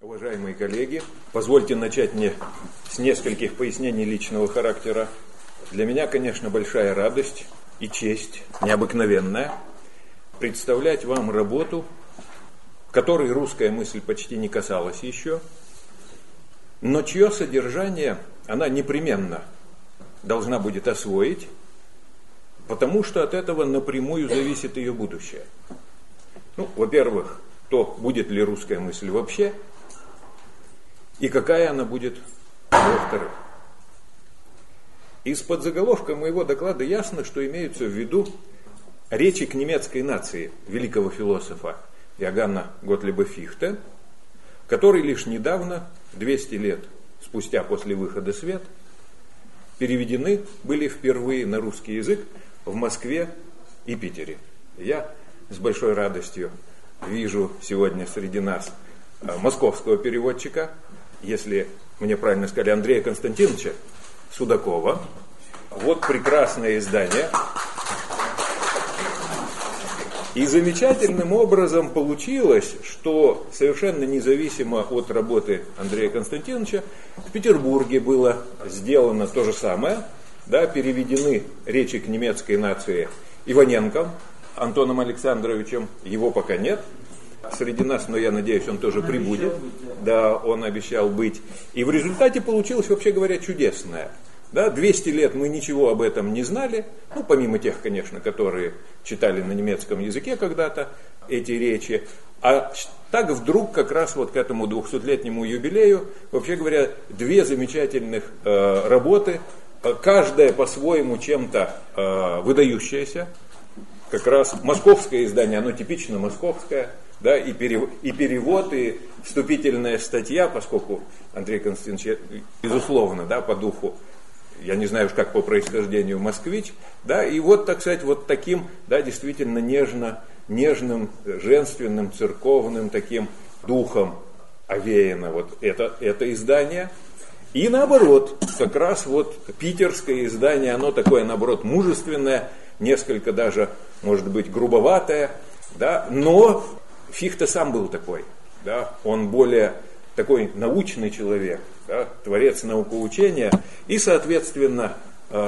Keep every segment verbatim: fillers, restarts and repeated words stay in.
Уважаемые коллеги, позвольте начать мне с нескольких пояснений личного характера. Для меня, конечно, большая радость и честь, необыкновенная, представлять вам работу, которой русская мысль почти не касалась еще, но чье содержание она непременно должна будет освоить, потому что от этого напрямую зависит ее будущее. Ну, во-первых, то, будет ли русская мысль вообще, и какая она будет, во-вторых. Из подзаголовка моего доклада ясно, что имеются в виду речи к немецкой нации великого философа Иоганна Готлиба Фихте, который лишь недавно, двести лет спустя после выхода в свет, переведены были впервые на русский язык в Москве и Питере. Я с большой радостью вижу сегодня среди нас московского переводчика, если мне правильно сказали, Андрея Константиновича Судакова. Вот прекрасное издание. И замечательным образом получилось, что совершенно независимо от работы Андрея Константиновича, в Петербурге было сделано то же самое. Да, переведены речи к немецкой нации Иваненком Антоном Александровичем, его пока нет среди нас, но я надеюсь, он тоже он прибудет. Да, он обещал быть. И в результате получилось, вообще говоря, чудесное. Да, двести лет мы ничего об этом не знали, ну, помимо тех, конечно, которые читали на немецком языке когда-то эти речи. А так вдруг как раз вот к этому двухсотлетнему юбилею, вообще говоря, две замечательных э, работы, каждая по-своему чем-то э, выдающаяся. Как раз московское издание, оно типично московское, да, и, перев, и перевод, и вступительная статья, поскольку Андрей Константинович, безусловно, да, по духу, я не знаю уж как по происхождению, москвич, да, и вот, так сказать, вот таким, да, действительно нежно, нежным, женственным, церковным таким духом овеяно вот это, это издание. И наоборот, как раз вот питерское издание, оно такое, наоборот, мужественное, несколько даже, может быть, грубоватое, да, но Фихте сам был такой, да, он более такой научный человек, да, творец наукоучения, и, соответственно,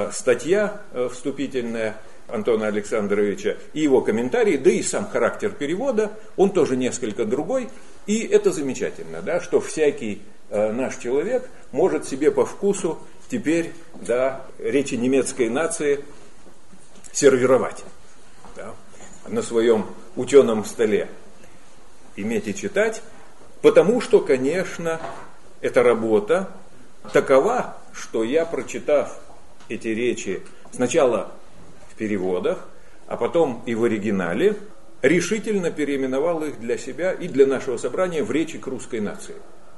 статья вступительная Антона Александровича и его комментарии, да и сам характер перевода, он тоже несколько другой, и это замечательно, да, что всякий наш человек может себе по вкусу теперь, да, речи немецкой нации сервировать, да, на своем ученом столе, иметь и читать, потому что, конечно, эта работа такова, что я, прочитав эти речи сначала в переводах, а потом и в оригинале, решительно переименовал их для себя и для нашего собрания в речи к русской нации.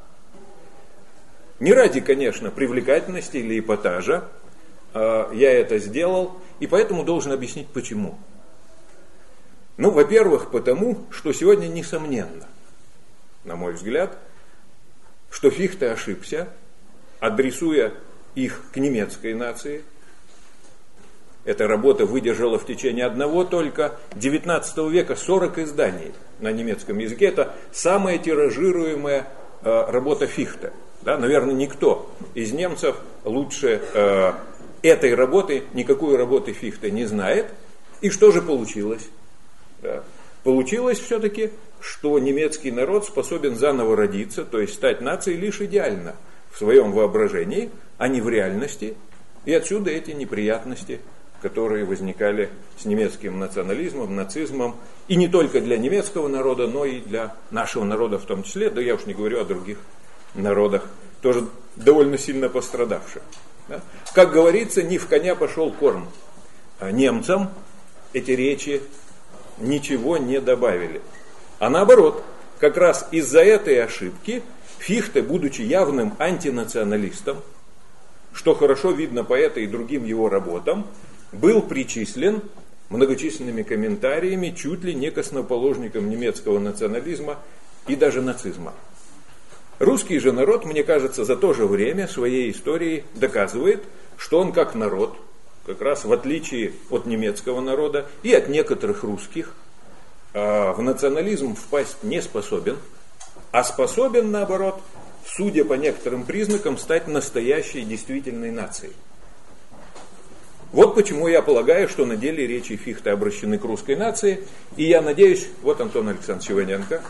Не ради, конечно, привлекательности или эпатажа я это сделал, и поэтому должен объяснить, почему. Ну, во-первых, потому, что сегодня несомненно, на мой взгляд, что Фихте ошибся, адресуя их к немецкой нации. Эта работа выдержала в течение одного только девятнадцатого века сорок изданий на немецком языке. Это самая тиражируемая э, работа Фихте. Да, наверное, никто из немцев лучше э, этой работы, никакой работы Фихте не знает. И что же получилось? Да. Получилось все-таки, что немецкий народ способен заново родиться, то есть стать нацией лишь идеально в своем воображении, а не в реальности. И отсюда эти неприятности, которые возникали с немецким национализмом, нацизмом, и не только для немецкого народа, но и для нашего народа в том числе, да я уж не говорю о других народах, тоже довольно сильно пострадавших. Да? Как говорится, не в коня пошел корм. А немцам эти речи ничего не добавили. А наоборот, как раз из-за этой ошибки Фихте, будучи явным антинационалистом, что хорошо видно по этой и другим его работам, был причислен многочисленными комментариями чуть ли не к основоположникам немецкого национализма и даже нацизма. Русский же народ, мне кажется, за то же время своей истории доказывает, что он как народ, как раз в отличие от немецкого народа и от некоторых русских, в национализм впасть не способен, а способен, наоборот, судя по некоторым признакам, стать настоящей действительной нацией. Вот почему я полагаю, что на деле речи Фихте обращены к русской нации, и я надеюсь, вот Антон Александрович Иваненко.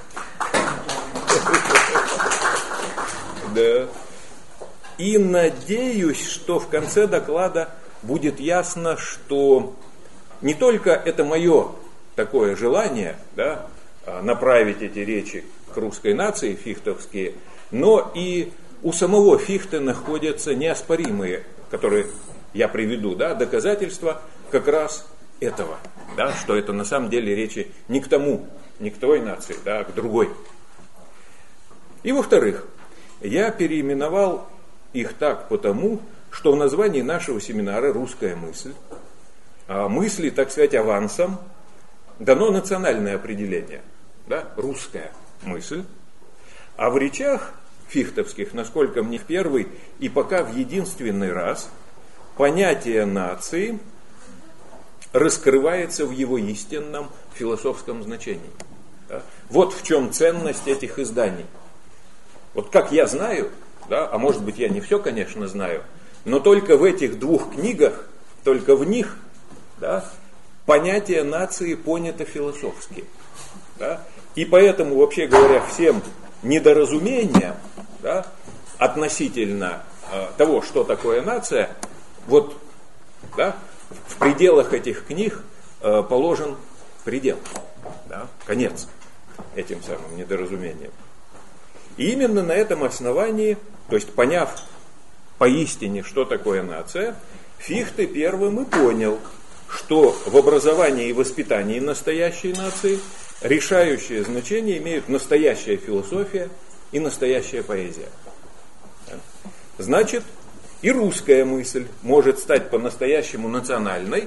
Да. И надеюсь, что в конце доклада будет ясно, что не только это мое такое желание, да, направить эти речи к русской нации, фихтовские, но и у самого Фихте находятся неоспоримые, которые я приведу, да, доказательства как раз этого, да, что это на самом деле речи не к тому, не к той нации, да, а к другой. И во-вторых, я переименовал их так потому, что в названии нашего семинара «Русская мысль», а мысли, так сказать, авансом, дано национальное определение, да, русская мысль, а в речах фихтовских, насколько мне в первый и пока в единственный раз, понятие нации раскрывается в его истинном философском значении. Да? Вот в чем ценность этих изданий. Вот как я знаю, да, а может быть я не все, конечно, знаю, но только в этих двух книгах, только в них, да, понятие нации понято философски. Да? И поэтому, вообще говоря, всем недоразумениям, да, относительно э, того, что такое нация, вот, да, в пределах этих книг э, положен предел, да, конец этим самым недоразумениям. И именно на этом основании, то есть поняв поистине, что такое нация, Фихте первым и понял, что в образовании и воспитании настоящей нации решающее значение имеют настоящая философия и настоящая поэзия. Значит, и русская мысль может стать по-настоящему национальной,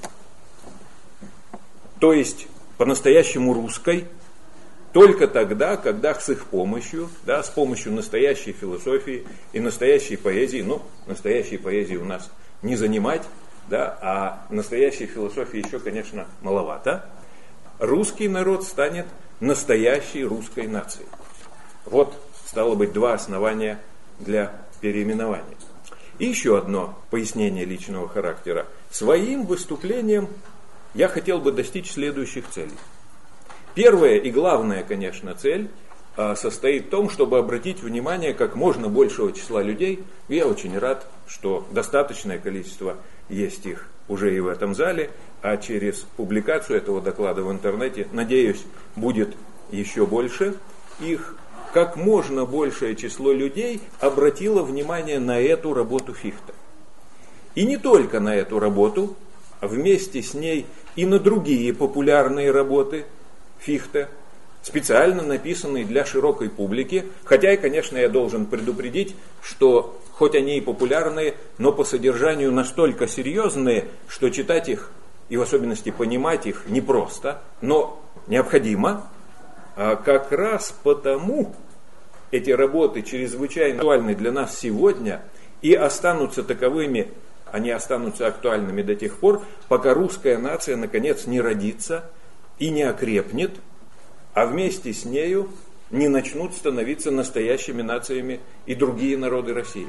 то есть по-настоящему русской, только тогда, когда с их помощью, да, с помощью настоящей философии и настоящей поэзии, ну, настоящей поэзии у нас не занимать, да, а настоящей философии еще, конечно, маловато, русский народ станет настоящей русской нацией. Вот, стало быть, два основания для переименования. И еще одно пояснение личного характера. Своим выступлением я хотел бы достичь следующих целей. Первая и главная, конечно, цель а, состоит в том, чтобы обратить внимание как можно большего числа людей. Я очень рад, что достаточное количество есть их уже и в этом зале, а через публикацию этого доклада в интернете, надеюсь, будет еще больше. Их как можно большее число людей обратило внимание на эту работу Фихте. И не только на эту работу, а вместе с ней и на другие популярные работы Фихте, специально написанные для широкой публики, хотя и, конечно, я должен предупредить, что хоть они и популярные, но по содержанию настолько серьезные, что читать их и в особенности понимать их непросто, но необходимо. А как раз потому эти работы чрезвычайно актуальны для нас сегодня и останутся таковыми, они останутся актуальными до тех пор, пока русская нация наконец не родится и не окрепнет, а вместе с нею не начнут становиться настоящими нациями и другие народы России.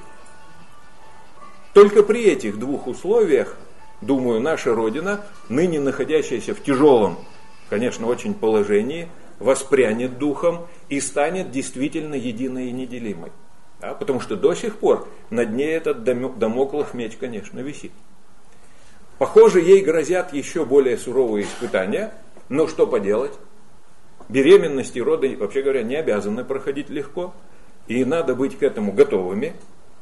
Только при этих двух условиях, думаю, наша Родина, ныне находящаяся в тяжелом, конечно, очень положении, воспрянет духом и станет действительно единой и неделимой. Да? Потому что до сих пор над ней этот дамоклов меч, конечно, висит. Похоже, ей грозят еще более суровые испытания, но что поделать? Беременность и роды, вообще говоря, не обязаны проходить легко, и надо быть к этому готовыми.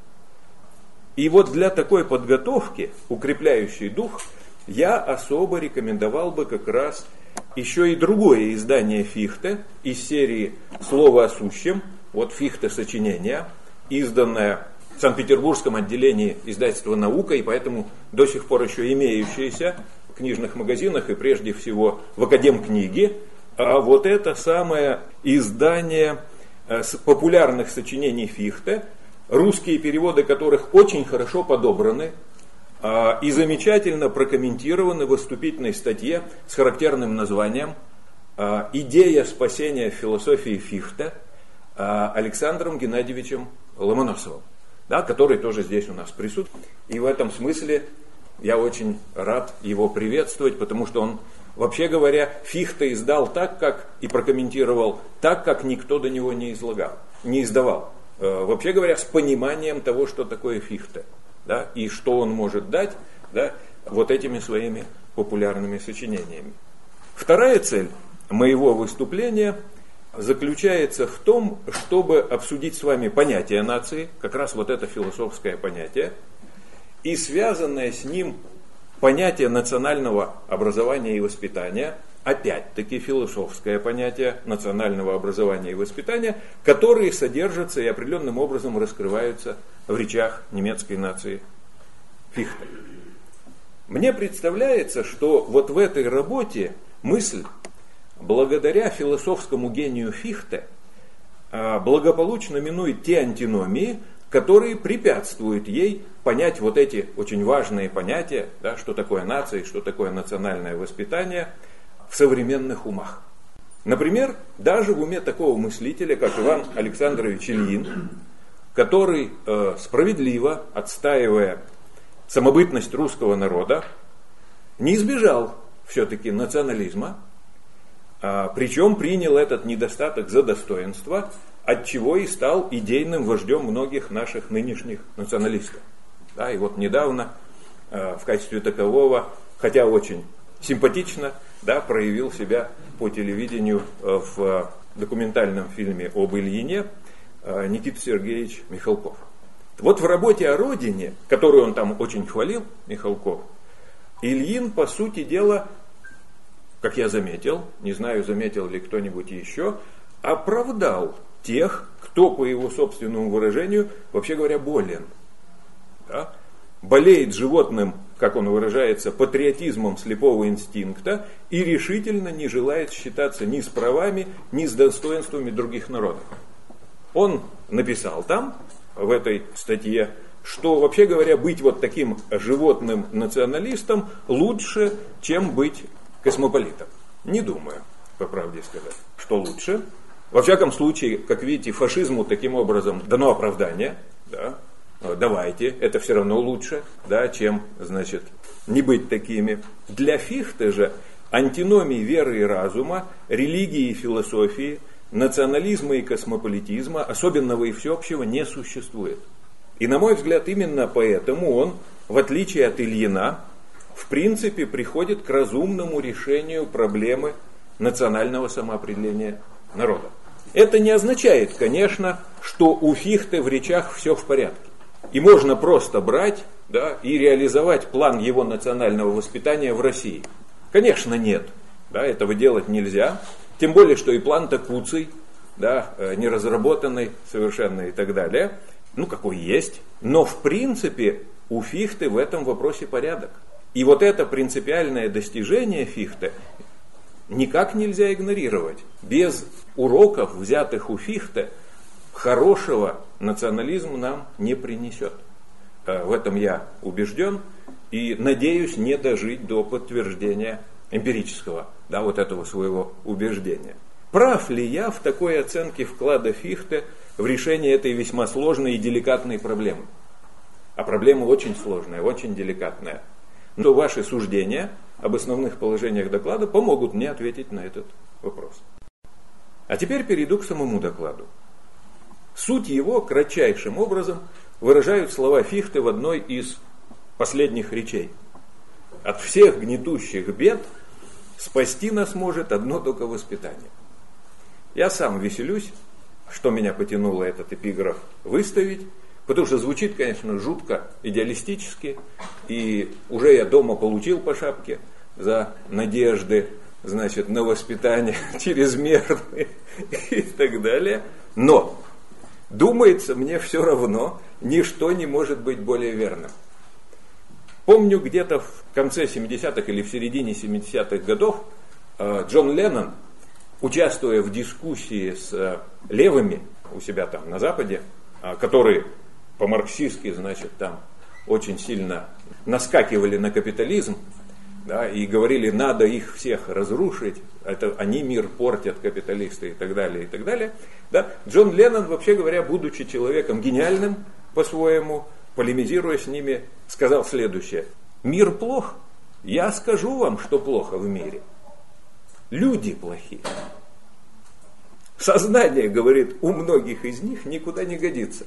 И вот для такой подготовки, укрепляющей дух, я особо рекомендовал бы как раз еще и другое издание Фихте из серии «Слово о сущем», вот Фихте сочинение, изданное в Санкт-Петербургском отделении издательства «Наука», и поэтому до сих пор еще имеющееся в книжных магазинах и прежде всего в Академкниге. А вот это самое издание популярных сочинений Фихте, русские переводы которых очень хорошо подобраны и замечательно прокомментированы в вступительной статье с характерным названием «Идея спасения в философии Фихте», Александром Геннадьевичем Ломоносовым, да, который тоже здесь у нас присутствует. И в этом смысле я очень рад его приветствовать, потому что он, вообще говоря, Фихте издал так, как и прокомментировал так, как никто до него не излагал, не издавал. Вообще говоря, с пониманием того, что такое Фихте, да, и что он может дать, да, вот этими своими популярными сочинениями. Вторая цель моего выступления заключается в том, чтобы обсудить с вами понятие нации, как раз вот это философское понятие, и связанное с ним понятие национального образования и воспитания, опять-таки философское понятие национального образования и воспитания, которые содержатся и определенным образом раскрываются в речах немецкой нации Фихте. Мне представляется, что вот в этой работе мысль, благодаря философскому гению Фихте, благополучно минует те антиномии, которые препятствуют ей понять вот эти очень важные понятия, да, что такое нация, что такое национальное воспитание в современных умах. Например, даже в уме такого мыслителя, как Иван Александрович Ильин, который э, справедливо, отстаивая самобытность русского народа, не избежал все-таки национализма, а, причем принял этот недостаток за достоинство, отчего и стал идейным вождем многих наших нынешних националистов. Да, и вот недавно э, в качестве такового, хотя очень симпатично, да, проявил себя по телевидению э, в документальном фильме об Ильине э, Никита Сергеевич Михалков. Вот в работе о родине, которую он там очень хвалил, Михалков, Ильин, по сути дела, как я заметил, не знаю, заметил ли кто-нибудь еще, оправдал тех, кто, по его собственному выражению, вообще говоря, болен. Да? Болеет животным, как он выражается, патриотизмом слепого инстинкта и решительно не желает считаться ни с правами, ни с достоинствами других народов. Он написал там, в этой статье, что, вообще говоря, быть вот таким животным националистом лучше, чем быть космополитом. Не думаю, по правде сказать, что лучше. Во всяком случае, как видите, фашизму таким образом дано оправдание. Да? Давайте, это все равно лучше, да, чем, значит, не быть такими. Для Фихте же антиномий веры и разума, религии и философии, национализма и космополитизма, особенного и всеобщего, не существует. И, на мой взгляд, именно поэтому он, в отличие от Ильина, в принципе приходит к разумному решению проблемы национального самоопределения народа. Это не означает, конечно, что у Фихте в речах все в порядке. И можно просто брать, да, и реализовать план его национального воспитания в России. Конечно, нет. Да, этого делать нельзя. Тем более, что и план-то куцый, да, не разработанный совершенно и так далее. Ну, какой есть. Но, в принципе, у Фихте в этом вопросе порядок. И вот это принципиальное достижение Фихте никак нельзя игнорировать. Без уроков, взятых у Фихте, хорошего национализм нам не принесет. В этом я убежден и надеюсь не дожить до подтверждения эмпирического, да, вот этого своего убеждения. Прав ли я в такой оценке вклада Фихте в решение этой весьма сложной и деликатной проблемы? А проблема очень сложная, очень деликатная. Но ваши суждения об основных положениях доклада помогут мне ответить на этот вопрос. А теперь перейду к самому докладу. Суть его кратчайшим образом выражают слова Фихте в одной из последних речей. От всех гнетущих бед спасти нас может одно только воспитание. Я сам веселюсь, что меня потянуло этот эпиграф выставить, потому что звучит, конечно, жутко идеалистически, и уже я дома получил по шапке за надежды, значит, на воспитание чрезмерные и так далее. Но, думается, мне все равно, ничто не может быть более верным. Помню, где-то в конце семидесятых или в середине семидесятых годов Джон Леннон, участвуя в дискуссии с левыми у себя там на Западе, которые по-марксистски, значит, там очень сильно наскакивали на капитализм, да, и говорили, надо их всех разрушить, это они мир портят, капиталисты и так далее, и так далее. Да. Джон Леннон, вообще говоря, будучи человеком гениальным по-своему, полемизируя с ними, сказал следующее: мир плох, я скажу вам, что плохо в мире. Люди плохие. Сознание, говорит, у многих из них никуда не годится.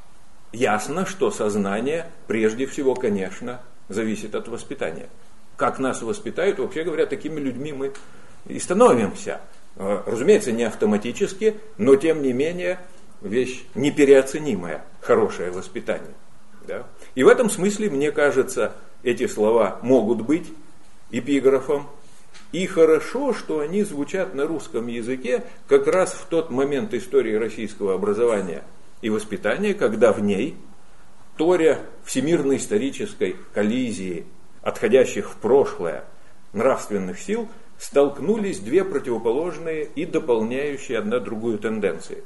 Ясно, что сознание, прежде всего, конечно, зависит от воспитания. Как нас воспитают, вообще говоря, такими людьми мы и становимся. Разумеется, не автоматически, но тем не менее вещь непереоценимая, хорошее воспитание. Да? И в этом смысле, мне кажется, эти слова могут быть эпиграфом. И хорошо, что они звучат на русском языке как раз в тот момент истории российского образования и воспитания, когда в ней, торя всемирной исторической коллизии отходящих в прошлое нравственных сил, столкнулись две противоположные и дополняющие одна другую тенденции.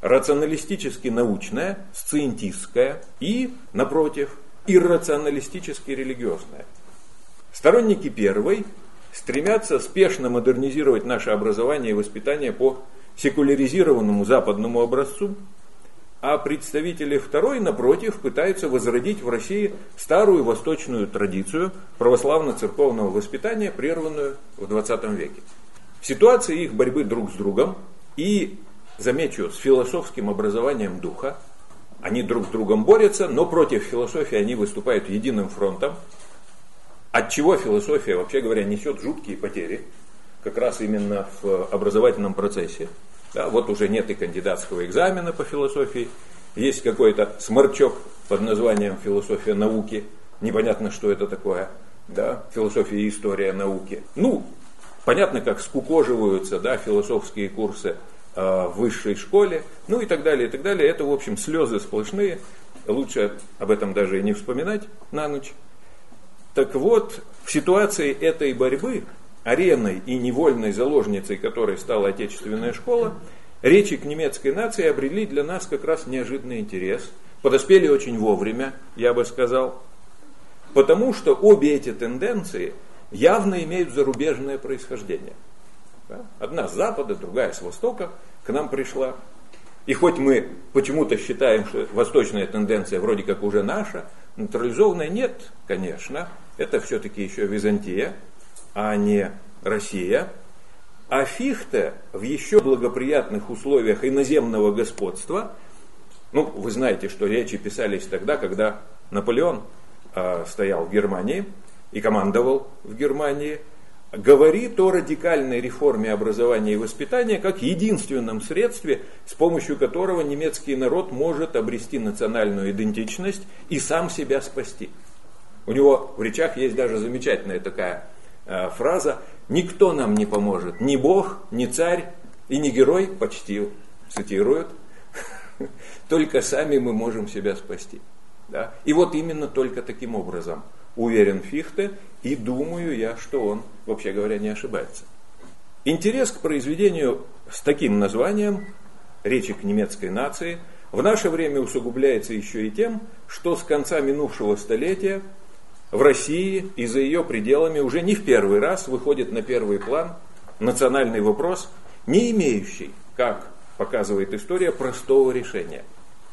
Рационалистически-научная, сциентистская и, напротив, иррационалистически-религиозная. Сторонники первой стремятся спешно модернизировать наше образование и воспитание по секуляризированному западному образцу, а представители второй, напротив, пытаются возродить в России старую восточную традицию православно-церковного воспитания, прерванную в двадцатом веке. В ситуации их борьбы друг с другом и, замечу, с философским образованием духа, они друг с другом борются, но против философии они выступают единым фронтом, отчего философия, вообще говоря, несет жуткие потери, как раз именно в образовательном процессе. Да, вот уже нет и кандидатского экзамена по философии, есть какой-то сморчок под названием «философия науки», непонятно, что это такое, да, философия и история науки. Ну, понятно, как скукоживаются, да, философские курсы э, в высшей школе, ну и так далее, и так далее. Это, в общем, слезы сплошные, лучше об этом даже и не вспоминать на ночь. Так вот, в ситуации этой борьбы, ареной и невольной заложницей которой стала отечественная школа, речи к немецкой нации обрели для нас как раз неожиданный интерес. Подоспели очень вовремя, я бы сказал, потому что обе эти тенденции явно имеют зарубежное происхождение. Одна с запада, другая с востока к нам пришла. И хоть мы почему-то считаем, что восточная тенденция вроде как уже наша, натурализованная, нет, конечно, это все-таки еще Византия, а не Россия. А Фихте в еще благоприятных условиях иноземного господства, ну, вы знаете, что речи писались тогда, когда Наполеон э, стоял в Германии и командовал в Германии, говорит о радикальной реформе образования и воспитания как единственном средстве, с помощью которого немецкий народ может обрести национальную идентичность и сам себя спасти. У него в речах есть даже замечательная такая э, фраза: «Никто нам не поможет, ни Бог, ни царь и ни герой», почти цитируют, «только сами мы можем себя спасти». Да? И вот именно только таким образом уверен Фихте, и думаю я, что он, вообще говоря, не ошибается. Интерес к произведению с таким названием «Речи к немецкой нации» в наше время усугубляется еще и тем, что с конца минувшего столетия в России и за ее пределами уже не в первый раз выходит на первый план национальный вопрос, не имеющий, как показывает история, простого решения.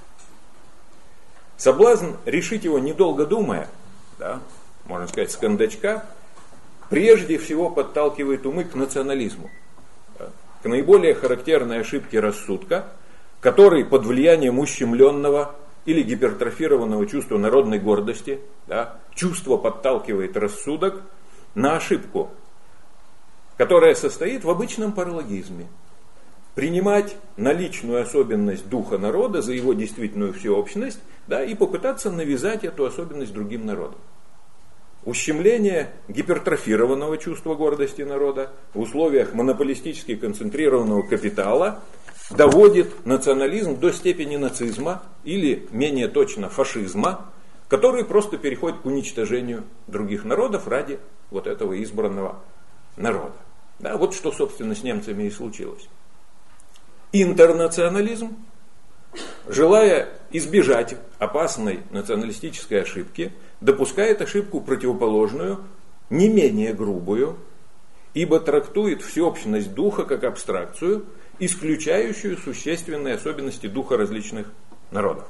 Соблазн решить его, недолго думая, да, можно сказать, с кондачка, прежде всего подталкивает умы к национализму, да, к наиболее характерной ошибке рассудка, который под влиянием ущемленного или гипертрофированного чувства народной гордости, да, чувство подталкивает рассудок на ошибку, которая состоит в обычном паралогизме. Принимать наличную особенность духа народа за его действительную всеобщность, да, и попытаться навязать эту особенность другим народам. Ущемление гипертрофированного чувства гордости народа в условиях монополистически концентрированного капитала доводит национализм до степени нацизма или, менее точно, фашизма, который просто переходит к уничтожению других народов ради вот этого избранного народа. Да, вот что, собственно, с немцами и случилось. Интернационализм, желая избежать опасной националистической ошибки, допускает ошибку противоположную не менее грубую, ибо трактует всеобщность духа как абстракцию, исключающую существенные особенности духа различных народов.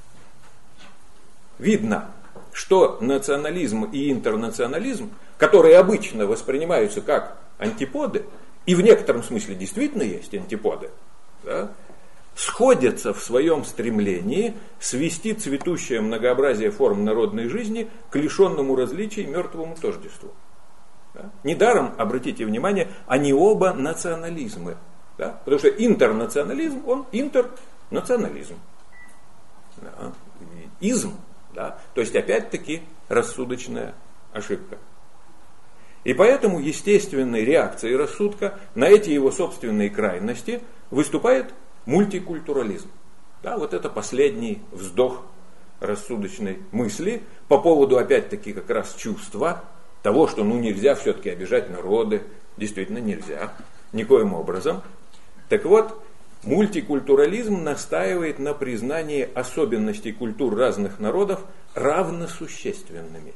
Видно, что национализм и интернационализм, которые обычно воспринимаются как антиподы, и в некотором смысле действительно есть антиподы, да, сходятся в своем стремлении свести цветущее многообразие форм народной жизни к лишенному различий мертвому тождеству. Да? Недаром, обратите внимание, они оба национализмы. Да? Потому что интернационализм, он интернационализм. Да? Изм. Да? То есть, опять-таки, рассудочная ошибка. И поэтому естественной реакцией рассудка на эти его собственные крайности выступает мультикультурализм. Да, вот это последний вздох рассудочной мысли по поводу, опять-таки, как раз чувства того, что ну нельзя все-таки обижать народы. Действительно нельзя, никоим образом. Так вот, мультикультурализм настаивает на признании особенностей культур разных народов равносущественными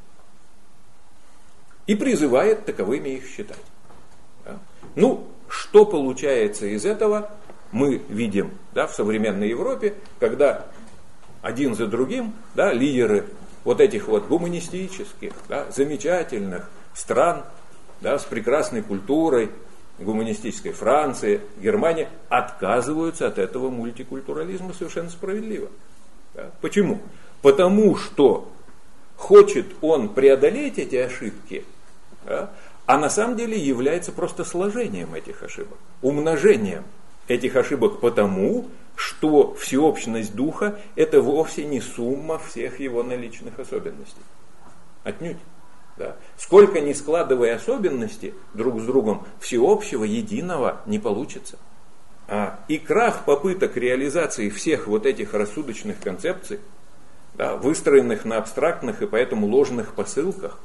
и призывает таковыми их считать. Да? Ну, что получается из этого, мы видим, да, в современной Европе, когда один за другим, да, лидеры вот этих вот гуманистических, да, замечательных стран, да, с прекрасной культурой, гуманистической Франции, Германии, отказываются от этого мультикультурализма совершенно справедливо. Да? Почему? Потому что хочет он преодолеть эти ошибки, да, а на самом деле является просто сложением этих ошибок, умножением этих ошибок потому, что всеобщность духа – это вовсе не сумма всех его наличных особенностей. Отнюдь. Да. Сколько ни складывая особенности друг с другом, всеобщего, единого не получится. А, и крах попыток реализации всех вот этих рассудочных концепций, да, выстроенных на абстрактных и поэтому ложных посылках,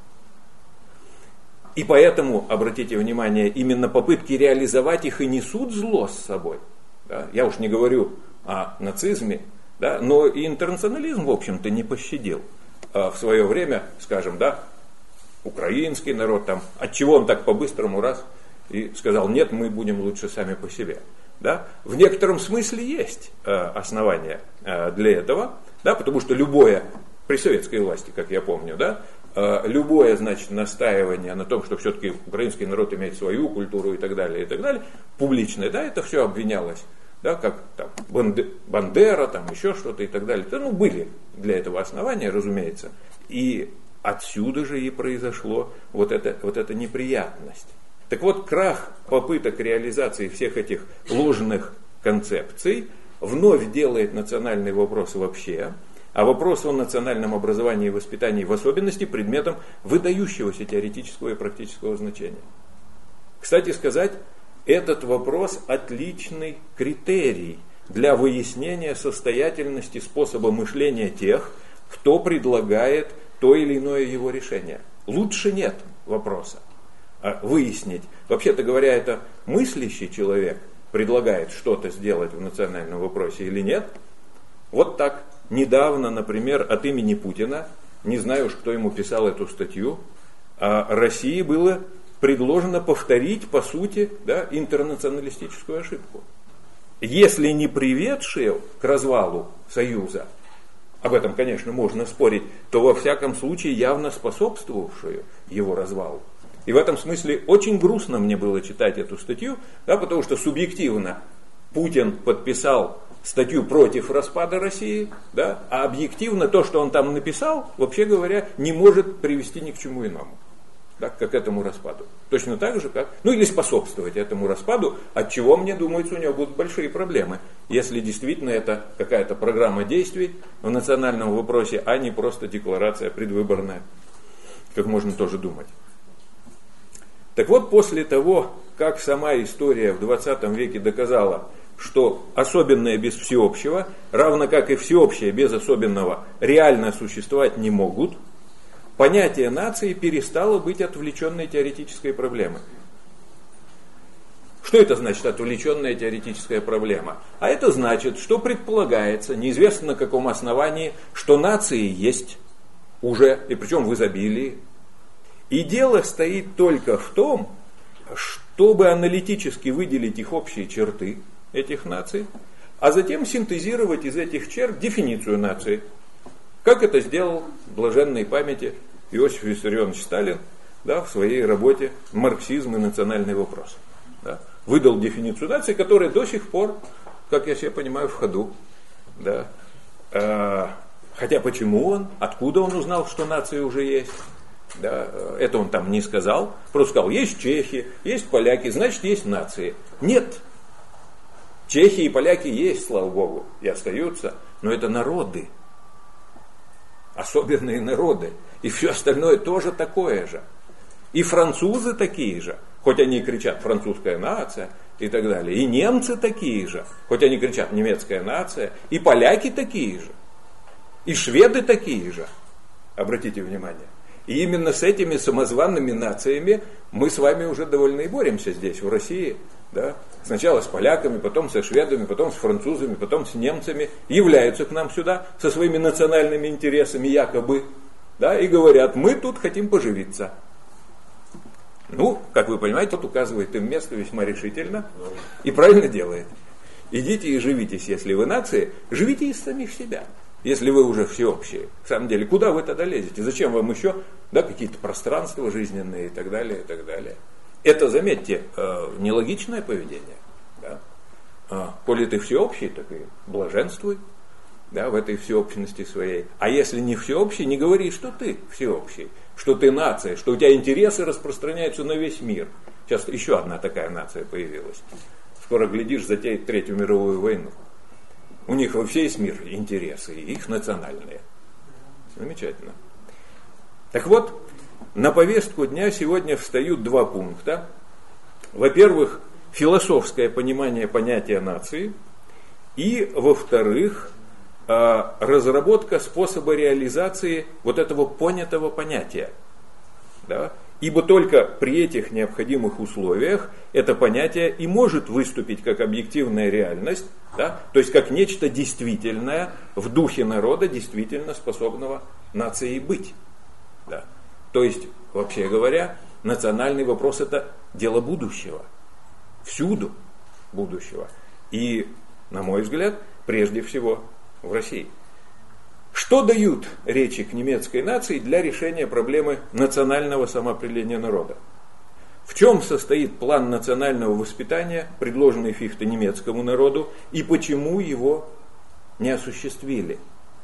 и поэтому, обратите внимание, именно попытки реализовать их и несут зло с собой. Да? Я уж не говорю о нацизме, да? Но и интернационализм, в общем-то, не пощадил. А в свое время, скажем, да, украинский народ, там, отчего он так по-быстрому раз и сказал, нет, мы будем лучше сами по себе. Да? В некотором смысле есть э, основания э, для этого, да? Потому что любое, при советской власти, как я помню, да, любое, значит, настаивание на том, что все-таки украинский народ имеет свою культуру и так далее, и так далее, публичное, да, это все обвинялось, да, как там Бандера, там еще что-то и так далее. Да, ну, были для этого основания, разумеется. И отсюда же и произошло вот, это, вот эта неприятность. Так вот, крах попыток реализации всех этих ложных концепций вновь делает национальный вопрос вообще, а вопрос о национальном образовании и воспитании в особенности предметом выдающегося теоретического и практического значения. Кстати сказать, этот вопрос отличный критерий для выяснения состоятельности способа мышления тех, кто предлагает то или иное его решение. Лучше нет вопроса. А выяснить, вообще-то говоря, это мыслящий человек предлагает что-то сделать в национальном вопросе или нет. Вот так. Недавно, например, от имени Путина, не знаю уж, кто ему писал эту статью, России было предложено повторить, по сути, да, интернационалистическую ошибку. Если не приведшую к развалу Союза, об этом, конечно, можно спорить, то во всяком случае явно способствовавшую его развалу. И в этом смысле очень грустно мне было читать эту статью, да, потому что субъективно Путин подписал статью против распада России, да, а объективно то, что он там написал, вообще говоря, не может привести ни к чему иному, да, как к этому распаду. Точно так же, как, ну или способствовать этому распаду, от чего, мне думается, у него будут большие проблемы, если действительно это какая-то программа действий в национальном вопросе, а не просто декларация предвыборная, как можно тоже думать. Так вот, после того, как сама история в двадцатом веке доказала, что особенное без всеобщего, равно как и всеобщее без особенного, реально существовать не могут, понятие нации перестало быть отвлеченной теоретической проблемой. Что это значит отвлеченная теоретическая проблема? А это значит, что предполагается, неизвестно на каком основании, что нации есть уже, и причем в изобилии. И дело стоит только в том, чтобы аналитически выделить их общие черты, этих наций, а затем синтезировать из этих черт дефиницию нации. Как это сделал в блаженной памяти Иосиф Виссарионович Сталин, да, в своей работе «Марксизм и национальный вопрос». Да. Выдал дефиницию нации, которая до сих пор, как я себе понимаю, в ходу. Да. А, хотя почему он, откуда он узнал, что нации уже есть? Да, это он там не сказал, просто сказал, есть чехи, есть поляки, значит есть нации. Нет, чехи и поляки есть, слава богу, и остаются, но это народы, особенные народы, и все остальное тоже такое же. И французы такие же, хоть они и кричат «французская нация» и так далее, и немцы такие же, хоть они кричат «немецкая нация», и поляки такие же, и шведы такие же, обратите внимание. И именно с этими самозванными нациями мы с вами уже довольно и боремся здесь, в России. Да? Сначала с поляками, потом со шведами, потом с французами, потом с немцами. Являются к нам сюда со своими национальными интересами якобы. Да? И говорят, мы тут хотим поживиться. Ну, как вы понимаете, тот указывает им место весьма решительно и правильно делает. Идите и живитесь, если вы нации, живите из самих себя. Если вы уже всеобщие, в самом деле, куда вы тогда лезете? Зачем вам еще, да, какие-то пространства жизненные и так далее, и так далее. Это, заметьте, нелогичное поведение. Да? Коли ты всеобщий, так и блаженствуй, да, в этой всеобщности своей. А если не всеобщий, не говори, что ты всеобщий, что ты нация, что у тебя интересы распространяются на весь мир. Сейчас еще одна такая нация появилась. Скоро, глядишь, затеет Третью мировую войну. У них во весь мир интересы, их национальные. Замечательно. Так вот, на повестку дня сегодня встают два пункта. Во-первых, философское понимание понятия нации. И, во-вторых, разработка способа реализации вот этого понятого понятия. Да? Ибо только при этих необходимых условиях это понятие и может выступить как объективная реальность, да? То есть как нечто действительное в духе народа, действительно способного нацией быть. Да? То есть, вообще говоря, национальный вопрос – это дело будущего, всюду будущего. И, на мой взгляд, прежде всего в России. Что дают речи к немецкой нации для решения проблемы национального самоопределения народа? В чем состоит план национального воспитания, предложенный Фихте немецкому народу, и почему его не осуществили?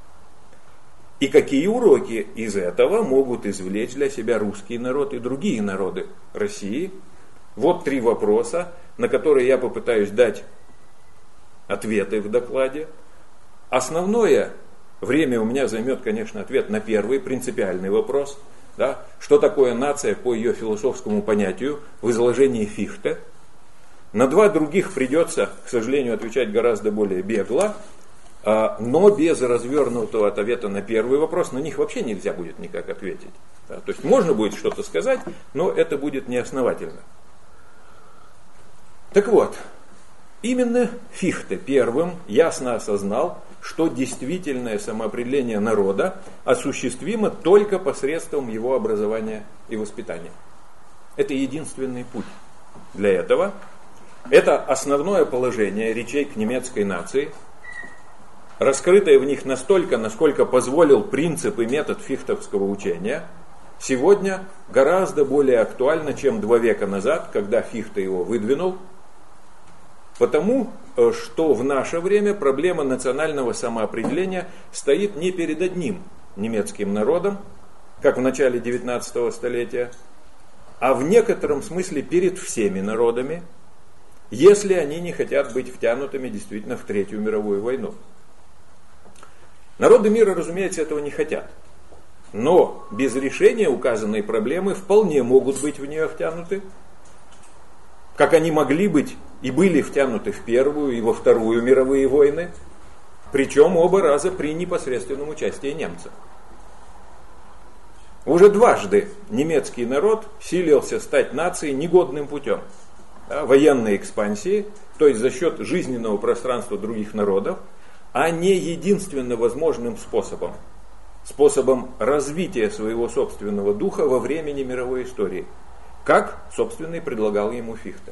И какие уроки из этого могут извлечь для себя русский народ и другие народы России? Вот три вопроса, на которые я попытаюсь дать ответы в докладе. Основное время у меня займет, конечно, ответ на первый принципиальный вопрос. Да? Что такое нация по ее философскому понятию в изложении Фихте? На два других придется, к сожалению, отвечать гораздо более бегло, но без развернутого ответа на первый вопрос на них вообще нельзя будет никак ответить. Да? То есть можно будет что-то сказать, но это будет неосновательно. Так вот, именно Фихте первым ясно осознал, что действительное самоопределение народа осуществимо только посредством его образования и воспитания. Это единственный путь для этого. Это основное положение речей к немецкой нации, раскрытое в них настолько, насколько позволил принцип и метод фихтовского учения, сегодня гораздо более актуально, чем два века назад, когда Фихте его выдвинул. Потому что в наше время проблема национального самоопределения стоит не перед одним немецким народом, как в начале девятнадцатого столетия, а в некотором смысле перед всеми народами, если они не хотят быть втянутыми действительно в Третью мировую войну. Народы мира, разумеется, этого не хотят. Но без решения указанной проблемы вполне могут быть в нее втянуты, как они могли быть и были втянуты в Первую и во Вторую мировые войны, причем оба раза при непосредственном участии немцев. Уже дважды немецкий народ силился стать нацией негодным путем. Да, военной экспансии, то есть за счет жизненного пространства других народов, а не единственно возможным способом способом развития своего собственного духа во времени мировой истории, как, собственно, и предлагал ему Фихте.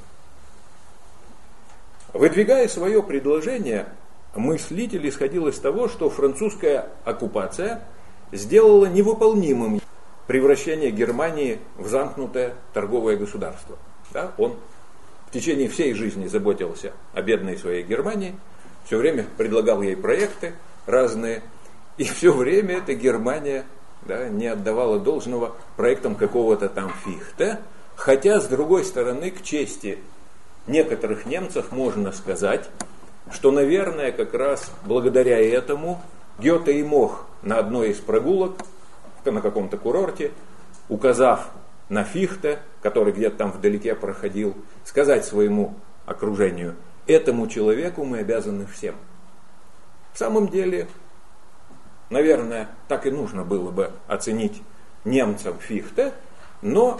Выдвигая свое предложение, мыслитель исходил из того, что французская оккупация сделала невыполнимым превращение Германии в замкнутое торговое государство. Да? Он в течение всей жизни заботился о бедной своей Германии, все время предлагал ей проекты разные, и все время эта Германия, да, не отдавала должного проектам какого-то там Фихте, хотя, с другой стороны, к чести некоторых немцев можно сказать, что, наверное, как раз благодаря этому Гёте и мог на одной из прогулок на каком-то курорте, указав на Фихте, который где-то там вдалеке проходил, сказать своему окружению: этому человеку мы обязаны всем. В самом деле, наверное, так и нужно было бы оценить немцам Фихте, но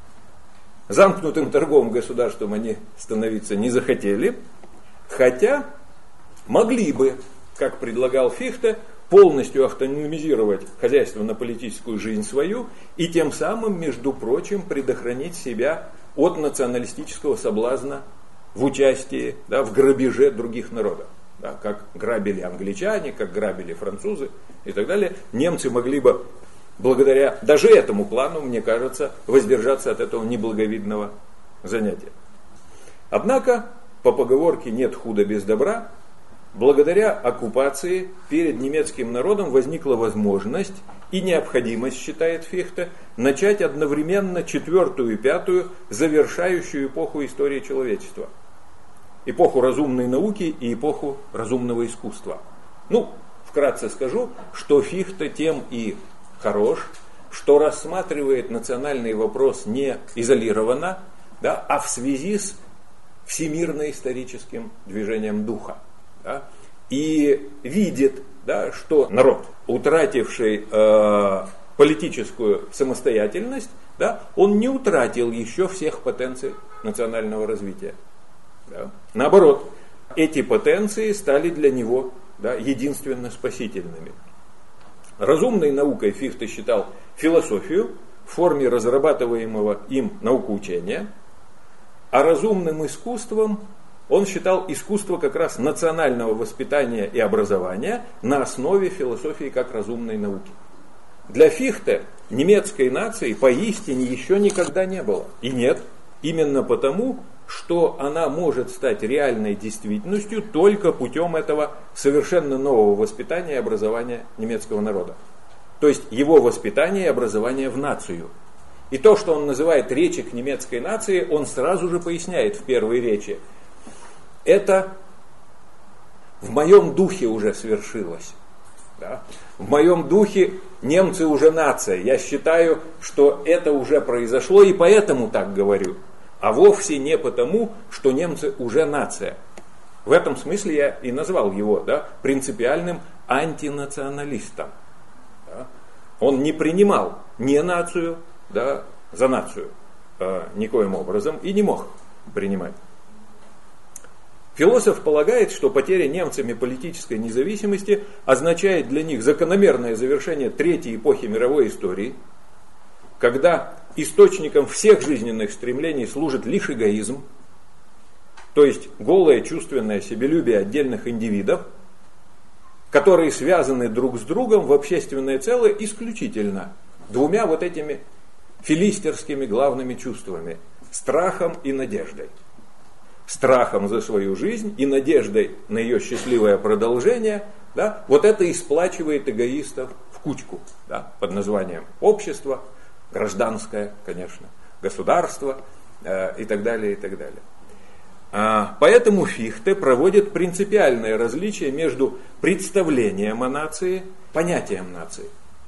замкнутым торговым государством они становиться не захотели, хотя могли бы, как предлагал Фихте, полностью автономизировать хозяйственно-политическую жизнь свою и тем самым, между прочим, предохранить себя от националистического соблазна в участии, да, в грабеже других народов. Да, как грабили англичане, как грабили французы и так далее. Немцы могли бы, благодаря даже этому плану, мне кажется, воздержаться от этого неблаговидного занятия. Однако, по поговорке «нет худа без добра», благодаря оккупации перед немецким народом возникла возможность и необходимость, считает Фихте, начать одновременно четвертую и пятую завершающую эпоху истории человечества. Эпоху разумной науки и эпоху разумного искусства. Ну, вкратце скажу, что Фихте тем и хорош, что рассматривает национальный вопрос не изолированно, да, а в связи с всемирно-историческим движением духа. Да, и видит, да, что народ, утративший э, политическую самостоятельность, да, он не утратил еще всех потенций национального развития. Да. Наоборот, эти потенции стали для него, да, единственно спасительными. Разумной наукой Фихте считал философию в форме разрабатываемого им наукоучения, а разумным искусством он считал искусство как раз национального воспитания и образования на основе философии как разумной науки. Для Фихте немецкой нации поистине еще никогда не было. И нет, именно потому, что она может стать реальной действительностью только путем этого совершенно нового воспитания и образования немецкого народа. То есть его воспитания и образования в нацию. И то, что он называет речи к немецкой нации, он сразу же поясняет в первой речи. Это в моем духе уже свершилось. Да? В моем духе немцы уже нация. Я считаю, что это уже произошло, и поэтому так говорю. А вовсе не потому, что немцы уже нация. В этом смысле я и назвал его, да, принципиальным антинационалистом. Да? Он не принимал не нацию, да, за нацию э, никоим образом и не мог принимать. Философ полагает, что потеря немцами политической независимости означает для них закономерное завершение третьей эпохи мировой истории, когда источником всех жизненных стремлений служит лишь эгоизм, то есть голое чувственное себелюбие отдельных индивидов, которые связаны друг с другом в общественное целое исключительно двумя вот этими филистерскими главными чувствами – страхом и надеждой. Страхом за свою жизнь и надеждой на ее счастливое продолжение, да, вот это и сплачивает эгоистов в кучку, да, под названием общество, гражданское, конечно, государство э, и так далее, и так далее. А, поэтому Фихте проводит принципиальное различие между представлением о нации, понятием нации.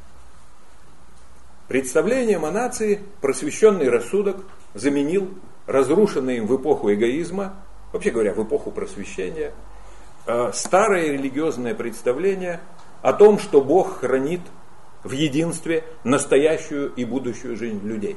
Представлением о нации просвещенный рассудок заменил разрушенное им в эпоху эгоизма, вообще говоря, в эпоху просвещения, старое религиозное представление о том, что Бог хранит в единстве настоящую и будущую жизнь людей.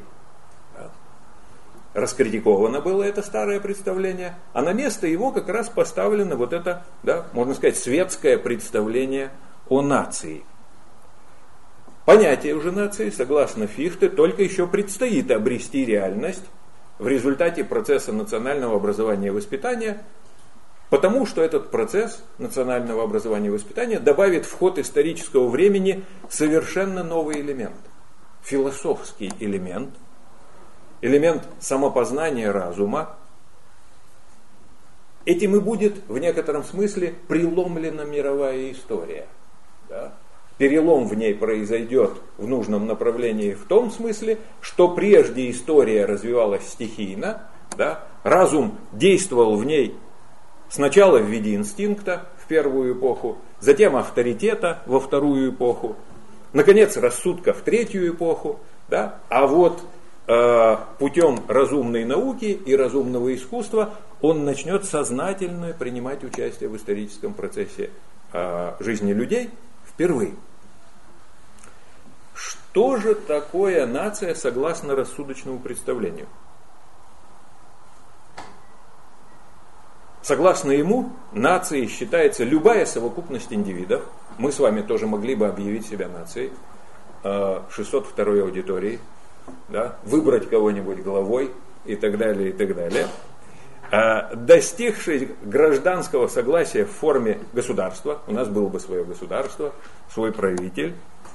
Раскритиковано было это старое представление, а на место его как раз поставлено вот это, да, можно сказать, светское представление о нации. Понятие уже нации, согласно Фихте, только еще предстоит обрести реальность в результате процесса национального образования и воспитания, потому что этот процесс национального образования и воспитания добавит в ход исторического времени совершенно новый элемент. Философский элемент, элемент самопознания разума. Этим и будет в некотором смысле преломлена мировая история. Да? Перелом в ней произойдет в нужном направлении в том смысле, что прежде история развивалась стихийно, да? Разум действовал в ней сначала в виде инстинкта в первую эпоху, затем авторитета во вторую эпоху, наконец рассудка в третью эпоху, да? А вот э, путем разумной науки и разумного искусства он начнет сознательно принимать участие в историческом процессе э, жизни людей впервые. Что же такое нация согласно рассудочному представлению? Согласно ему, нацией считается любая совокупность индивидов. Мы с вами тоже могли бы объявить себя нацией. шестьсот второй аудитории. Да, выбрать кого-нибудь главой и так далее, и так далее. Достигший гражданского согласия в форме государства, у нас было бы свое государство, свой правитель.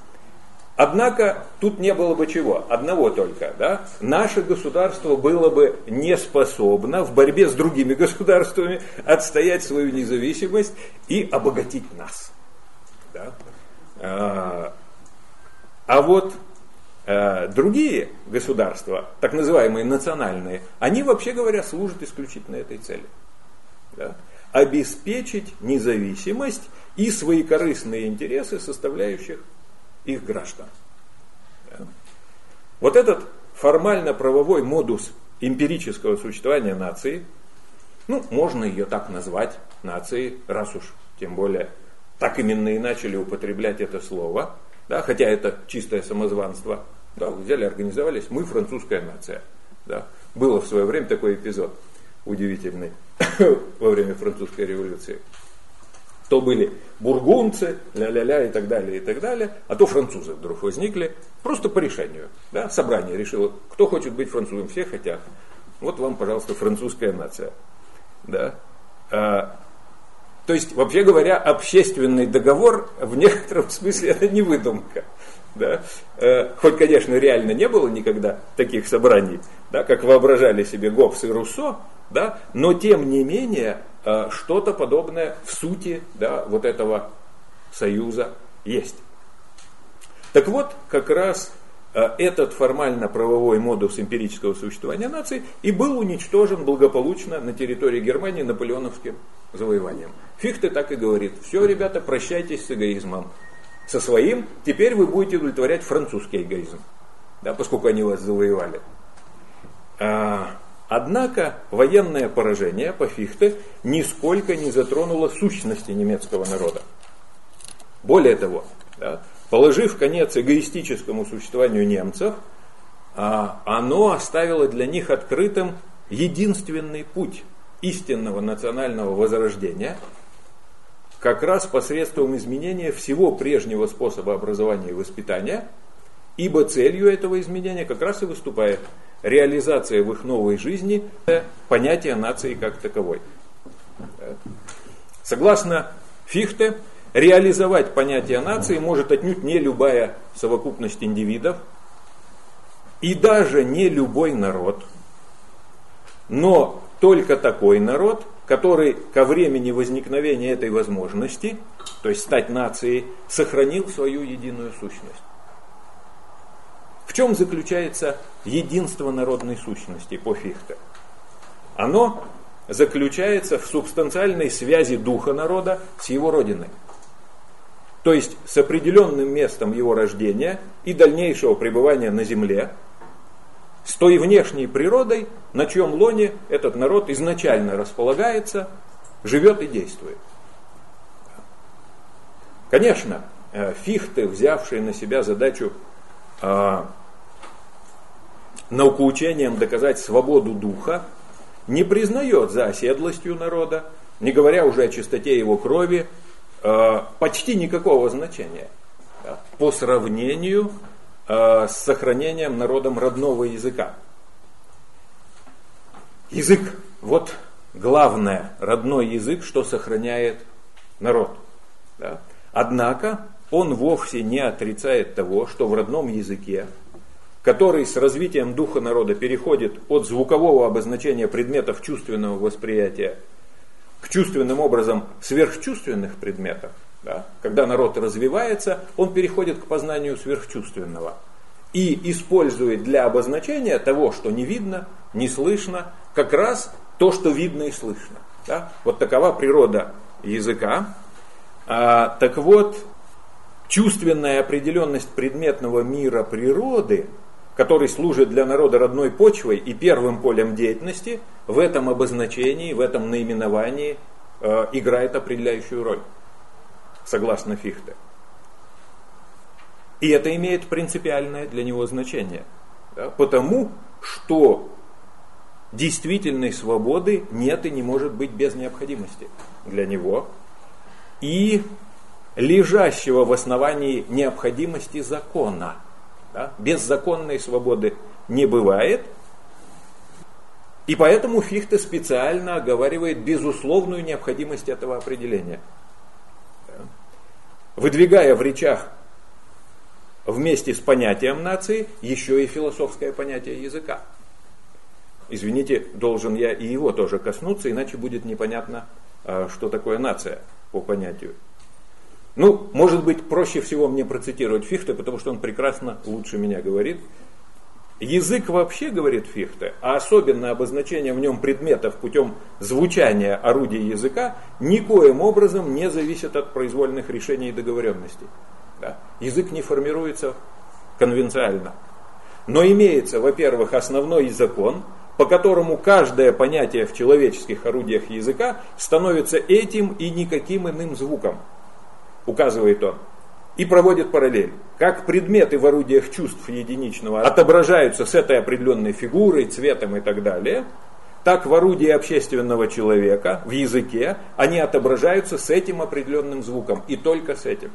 Однако тут не было бы чего, одного только. Да? Наше государство было бы не способно в борьбе с другими государствами отстоять свою независимость и обогатить нас. Да? А, а вот а, другие государства, так называемые национальные, они, вообще говоря, служат исключительно этой цели. Да? Обеспечить независимость и свои корыстные интересы составляющих их граждан. Да. Вот этот формально-правовой модус эмпирического существования нации, ну, можно ее так назвать, нацией, раз уж, тем более, так именно и начали употреблять это слово, да, хотя это чистое самозванство, да, взяли, организовались, мы французская нация. Да. Было в свое время такой эпизод удивительный во время французской революции. То были бургундцы, ля-ля-ля и так далее, и так далее. А то французы вдруг возникли, просто по решению. Да? Собрание решило, кто хочет быть французом, все хотят. Вот вам, пожалуйста, французская нация. Да? А, то есть, вообще говоря, общественный договор в некотором смысле это не выдумка. Да? А, хоть, конечно, реально не было никогда таких собраний, да, как воображали себе Гоббс и Руссо, да? Но тем не менее что-то подобное в сути, да, вот этого союза есть. Так вот, как раз этот формально-правовой модус эмпирического существования нации и был уничтожен благополучно на территории Германии наполеоновским завоеванием. Фихте так и говорит: все, ребята, прощайтесь с эгоизмом. Со своим теперь вы будете удовлетворять французский эгоизм, да, поскольку они вас завоевали. Однако военное поражение по Фихте нисколько не затронуло сущности немецкого народа. Более того, да, положив конец эгоистическому существованию немцев, оно оставило для них открытым единственный путь истинного национального возрождения, как раз посредством изменения всего прежнего способа образования и воспитания, ибо целью этого изменения как раз и выступает реализация в их новой жизни понятия нации как таковой. Согласно Фихте, реализовать понятие нации может отнюдь не любая совокупность индивидов и даже не любой народ, но только такой народ, который ко времени возникновения этой возможности, то есть стать нацией, сохранил свою единую сущность. В чем заключается единство народной сущности по Фихте? Оно заключается в субстанциальной связи духа народа с его родиной. То есть с определенным местом его рождения и дальнейшего пребывания на земле, с той внешней природой, на чьем лоне этот народ изначально располагается, живет и действует. Конечно, Фихте, взявший на себя задачу наукоучением доказать свободу духа, не признает за оседлостью народа, не говоря уже о чистоте его крови, почти никакого значения. да, по сравнению э, с сохранением народом родного языка. Язык, вот главное, родной язык, что сохраняет народ. Да? Однако он вовсе не отрицает того, что в родном языке, который с развитием духа народа переходит от звукового обозначения предметов чувственного восприятия к чувственным образом сверхчувственных предметов, да, когда народ развивается, он переходит к познанию сверхчувственного и использует для обозначения того, что не видно, не слышно, как раз то, что видно и слышно. Да. Вот такова природа языка. А, так вот, чувственная определенность предметного мира природы, который служит для народа родной почвой и первым полем деятельности, в этом обозначении, в этом наименовании э, играет определяющую роль, согласно Фихте. И это имеет принципиальное для него значение, да, потому что действительной свободы нет и не может быть без необходимости для него и лежащего в основании необходимости закона. Да? Беззаконной свободы не бывает. И поэтому Фихте специально оговаривает безусловную необходимость этого определения. Выдвигая в речах вместе с понятием нации еще и философское понятие языка. Извините, должен я и его тоже коснуться, иначе будет непонятно, что такое нация по понятию. Ну, может быть, проще всего мне процитировать Фихте, потому что он прекрасно лучше меня говорит. Язык вообще, говорит Фихте, а особенно обозначение в нем предметов путем звучания орудия языка, никоим образом не зависит от произвольных решений и договоренностей. Да? Язык не формируется конвенциально. Но имеется, во-первых, основной закон, по которому каждое понятие в человеческих орудиях языка становится этим и никаким иным звуком, указывает он. И проводит параллель. Как предметы в орудиях чувств единичного отображаются с этой определенной фигурой, цветом и так далее, так в орудии общественного человека, в языке, они отображаются с этим определенным звуком. И только с этим.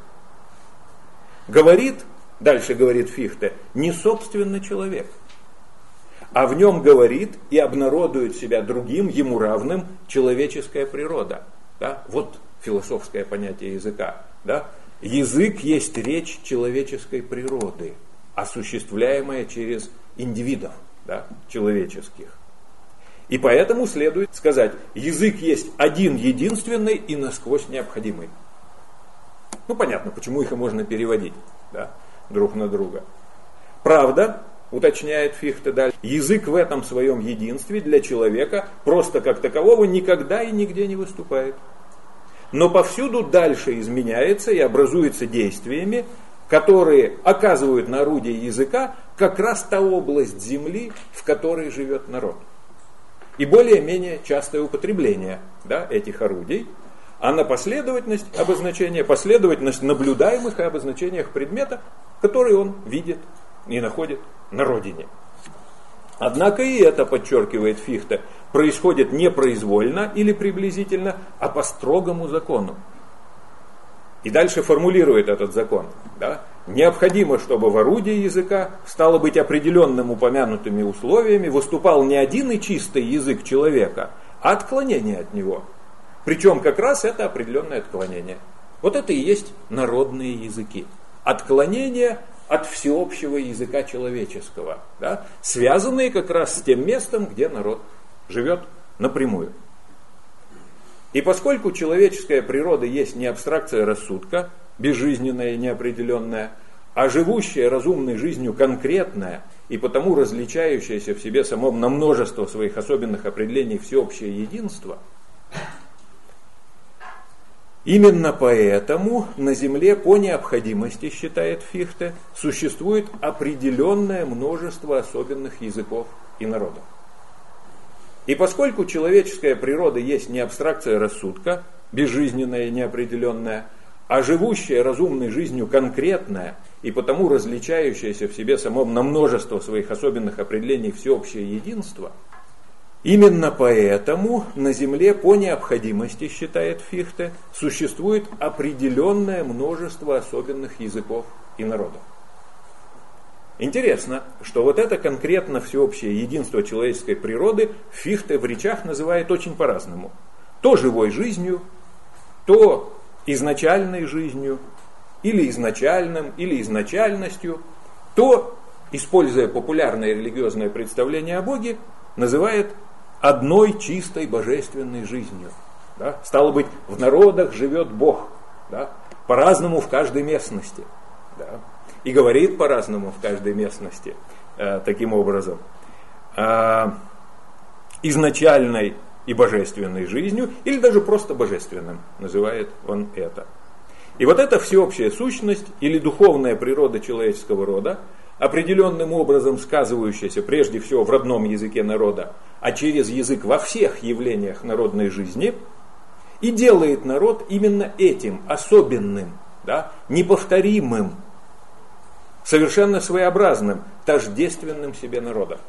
Говорит, дальше говорит Фихте, не собственно человек, а в нем говорит и обнародует себя другим, ему равным, человеческая природа. Да? Вот философское понятие языка. Да? Язык есть речь человеческой природы, осуществляемая через индивидов, да, человеческих. И поэтому следует сказать, язык есть один единственный и насквозь необходимый. Ну понятно, почему их и можно переводить, да, друг на друга. Правда, уточняет Фихте дальше, язык в этом своем единстве для человека просто как такового никогда и нигде не выступает. Но повсюду дальше изменяется и образуется действиями, которые оказывают на орудие языка как раз та область земли, в которой живет народ. И более-менее частое употребление, да, этих орудий, а на последовательность обозначения, последовательность наблюдаемых и обозначениях предмета, который он видит и находит на родине. Однако и это, подчеркивает Фихте, происходит не произвольно или приблизительно, а по строгому закону. И дальше формулирует этот закон. Да? Необходимо, чтобы в орудии языка, стало быть определенным упомянутыми условиями, выступал не один и чистый язык человека, а отклонение от него. Причем как раз это определенное отклонение. Вот это и есть народные языки. Отклонение от всеобщего языка человеческого, да, связанные как раз с тем местом, где народ живет напрямую. И поскольку человеческая природа есть не абстракция рассудка, безжизненная и неопределенная, а живущая разумной жизнью конкретная и потому различающаяся в себе самом на множество своих особенных определений всеобщее единство, именно поэтому на Земле по необходимости, считает Фихте, существует определенное множество особенных языков и народов. И поскольку человеческая природа есть не абстракция рассудка, безжизненная и неопределенная, а живущая разумной жизнью конкретная и потому различающаяся в себе самом на множество своих особенных определений всеобщее единство, Именно поэтому на Земле по необходимости, считает Фихте, существует определенное множество особенных языков и народов. Интересно, что вот это конкретно всеобщее единство человеческой природы Фихте в речах называет очень по-разному. То живой жизнью, то изначальной жизнью, или изначальным, или изначальностью, то, используя популярное религиозное представление о Боге, называет одной чистой божественной жизнью. Да? Стало быть, в народах живет Бог, да? По-разному в каждой местности. Да? И говорит по-разному в каждой местности, э, таким образом. Э, изначальной и божественной жизнью, или даже просто божественным, называет он это. И вот эта всеобщая сущность, или духовная природа человеческого рода, определенным образом сказывающаяся прежде всего в родном языке народа, а через язык во всех явлениях народной жизни, и делает народ именно этим, особенным, да, неповторимым, совершенно своеобразным, тождественным себе народом.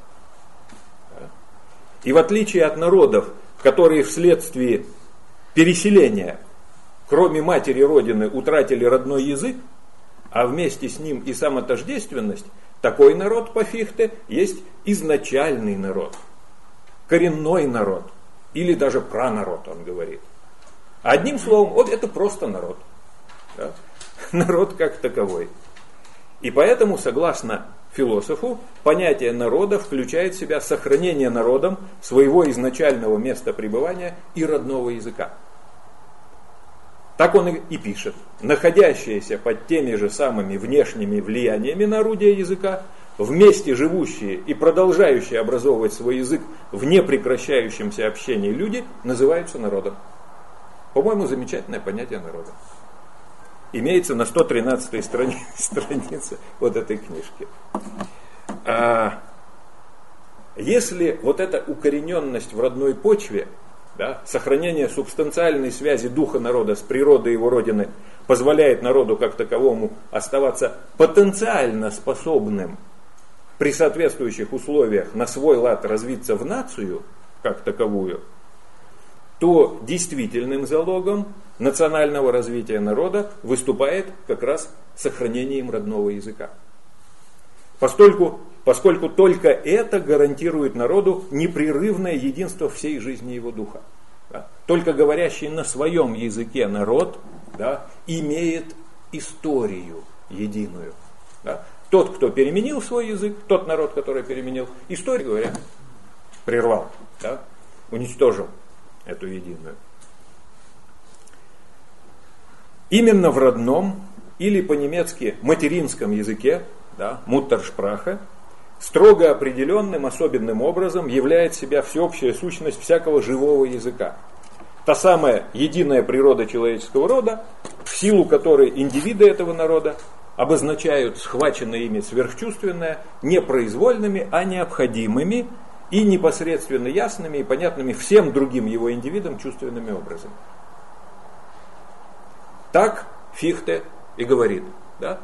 И в отличие от народов, которые вследствие переселения, кроме матери Родины, утратили родной язык, а вместе с ним и самотождественность, такой народ по Фихте есть изначальный народ, коренной народ, или даже пранарод, он говорит. Одним словом, вот это просто народ. Да? Народ как таковой. И поэтому, согласно философу, понятие народа включает в себя сохранение народом своего изначального места пребывания и родного языка. Так он и пишет. Находящиеся под теми же самыми внешними влияниями на орудие языка, вместе живущие и продолжающие образовывать свой язык в непрекращающемся общении люди, называются народом. По-моему, замечательное понятие народа. Имеется на сто тринадцатой страни, странице вот этой книжки. А если вот эта укорененность в родной почве, да, сохранение субстанциальной связи духа народа с природой его родины позволяет народу как таковому оставаться потенциально способным при соответствующих условиях на свой лад развиться в нацию как таковую, то действительным залогом национального развития народа выступает как раз сохранение им родного языка. Поскольку, поскольку только это гарантирует народу непрерывное единство всей жизни его духа. Да? Только говорящий на своем языке народ, да, имеет историю единую. Да? Тот, кто переменил свой язык, тот народ, который переменил, историю говоря, прервал, да, уничтожил эту единую. Именно в родном, или по-немецки материнском языке, да, Muttersprache, строго определенным особенным образом являет себя всеобщая сущность всякого живого языка. Та самая единая природа человеческого рода, в силу которой индивиды этого народа обозначают схваченное ими сверхчувственное не произвольными, а необходимыми и непосредственно ясными и понятными всем другим его индивидам чувственными образами. Так Фихте и говорит, да?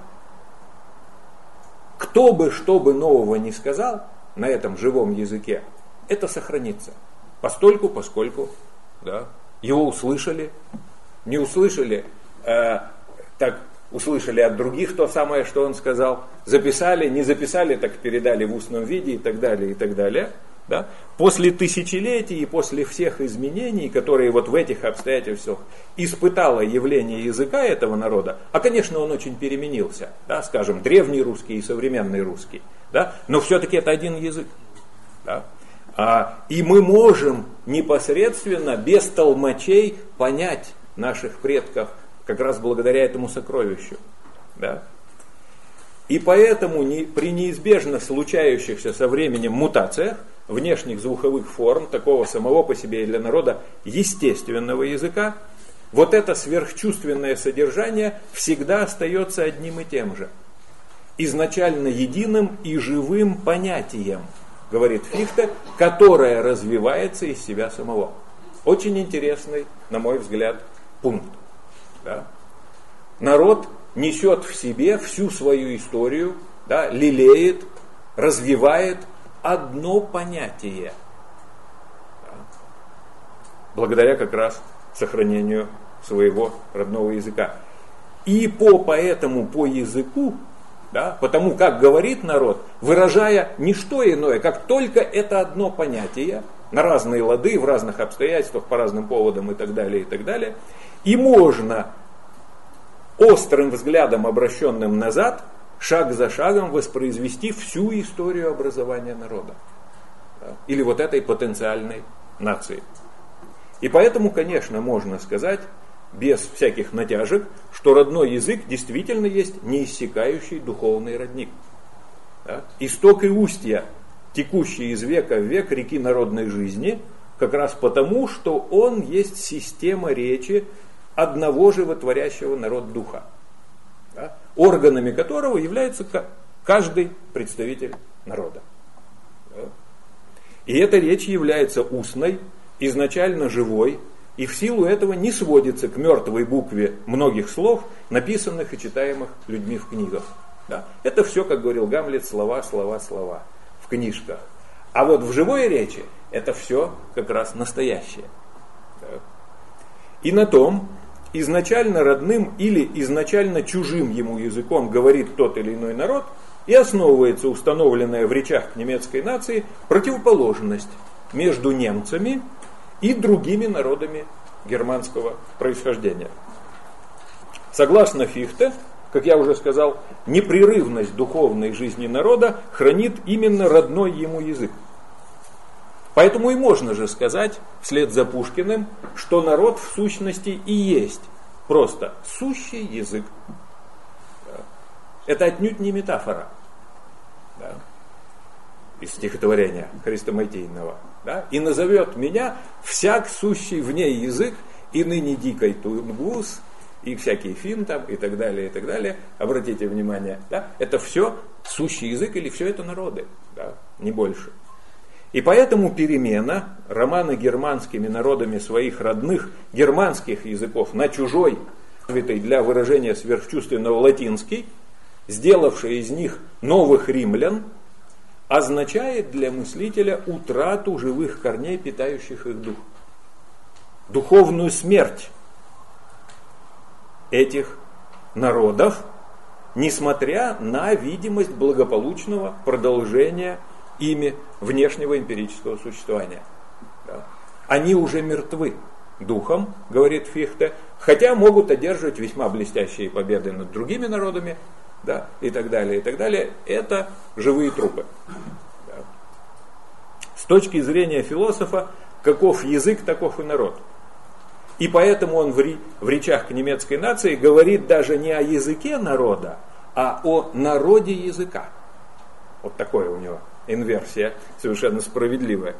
Кто бы что бы нового ни сказал на этом живом языке, это сохранится. Постольку, поскольку, да, его услышали, не услышали, э, так услышали от других то самое, что он сказал, записали, не записали, так передали в устном виде и так далее, и так далее. Да? После тысячелетий и после всех изменений, которые вот в этих обстоятельствах испытало явление языка этого народа, а, конечно, он очень переменился, да, скажем, древний русский и современный русский, да, но все-таки это один язык. Да? А, и мы можем непосредственно, без толмачей, понять наших предков как раз благодаря этому сокровищу. Да? И поэтому не, при неизбежно случающихся со временем мутациях внешних звуковых форм, такого самого по себе и для народа естественного языка, вот это сверхчувственное содержание всегда остается одним и тем же. Изначально единым и живым понятием, говорит Фихте, которое развивается из себя самого. Очень интересный, на мой взгляд, пункт. Да? Народ несет в себе всю свою историю, да, лелеет, развивает одно понятие. благодаря как раз сохранению своего родного языка. И по поэтому, по языку, да, потому как говорит народ, выражая не что иное, как только это одно понятие, на разные лады, в разных обстоятельствах, по разным поводам и так далее, и так далее, и можно острым взглядом, обращенным назад, шаг за шагом воспроизвести всю историю образования народа. Да, или вот этой потенциальной нации. И поэтому, конечно, можно сказать, без всяких натяжек, что родной язык действительно есть неиссякающий духовный родник. Да? Исток и устья, текущие из века в век реки народной жизни, как раз потому, что он есть система речи одного животворящего народ духа, да? Органами которого является каждый представитель народа. Да? И эта речь является устной, изначально живой, и в силу этого не сводится к мертвой букве многих слов, написанных и читаемых людьми в книгах. Да? Это все, как говорил Гамлет, слова, слова, слова в книжках. А вот в живой речи это все как раз настоящее. Да? И на том, изначально родным или изначально чужим ему языком говорит тот или иной народ, и основывается установленная в речах немецкой нации противоположность между немцами и другими народами германского происхождения. Согласно Фихте, как я уже сказал, непрерывность духовной жизни народа хранит именно родной ему язык. Поэтому и можно же сказать, вслед за Пушкиным, что народ в сущности и есть просто сущий язык. Это отнюдь не метафора. Да. Из стихотворения Хрестоматийного. Да? И назовет меня всяк сущий в ней язык, и ныне дикой тунгус, и всякий фин там, и так далее, и так далее. Обратите внимание, да? Это все сущий язык, или все это народы, да? Не больше. И поэтому перемена романа германскими народами своих родных германских языков на чужой, для выражения сверхчувственного латинский, сделавший из них новых римлян, означает для мыслителя утрату живых корней, питающих их дух. Духовную смерть этих народов, несмотря на видимость благополучного продолжения ими внешнего эмпирического существования. Да. Они уже мертвы духом, говорит Фихте, хотя могут одерживать весьма блестящие победы над другими народами, да, и так далее, и так далее. Это живые трупы. Да. С точки зрения философа, каков язык, таков и народ. И поэтому он в, ри, в речах к немецкой нации говорит даже не о языке народа, а о народе языка. Вот такое у него инверсия, совершенно справедливая.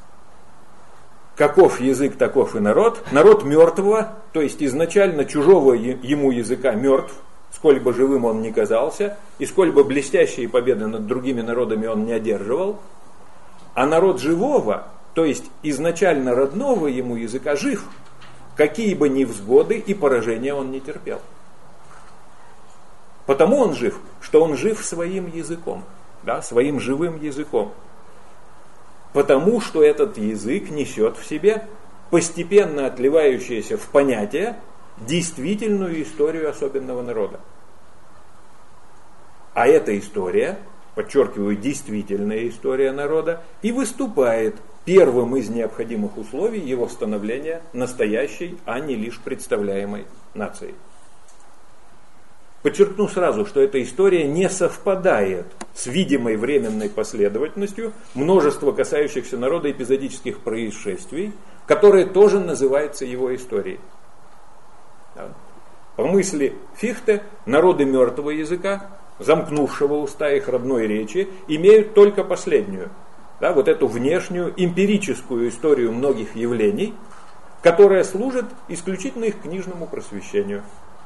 Каков язык, таков и народ. Народ мертвого, то есть изначально чужого ему языка мертв, сколь бы живым он ни казался, и сколь бы блестящие победы над другими народами он не одерживал. А народ живого, то есть изначально родного ему языка, жив, какие бы невзгоды и поражения он не терпел. Потому он жив, что он жив своим языком, да, своим живым языком. Потому что этот язык несет в себе постепенно отливающееся в понятие действительную историю особенного народа. А эта история, подчеркиваю, действительная история народа, и выступает первым из необходимых условий его становления настоящей, а не лишь представляемой нацией. Подчеркну сразу, что эта история не совпадает с видимой временной последовательностью множества касающихся народа эпизодических происшествий, которые тоже называются его историей. Да. По мысли Фихте, народы мертвого языка, замкнувшего уста их родной речи, имеют только последнюю, да, вот эту внешнюю эмпирическую историю многих явлений, которая служит исключительно их книжному просвещению.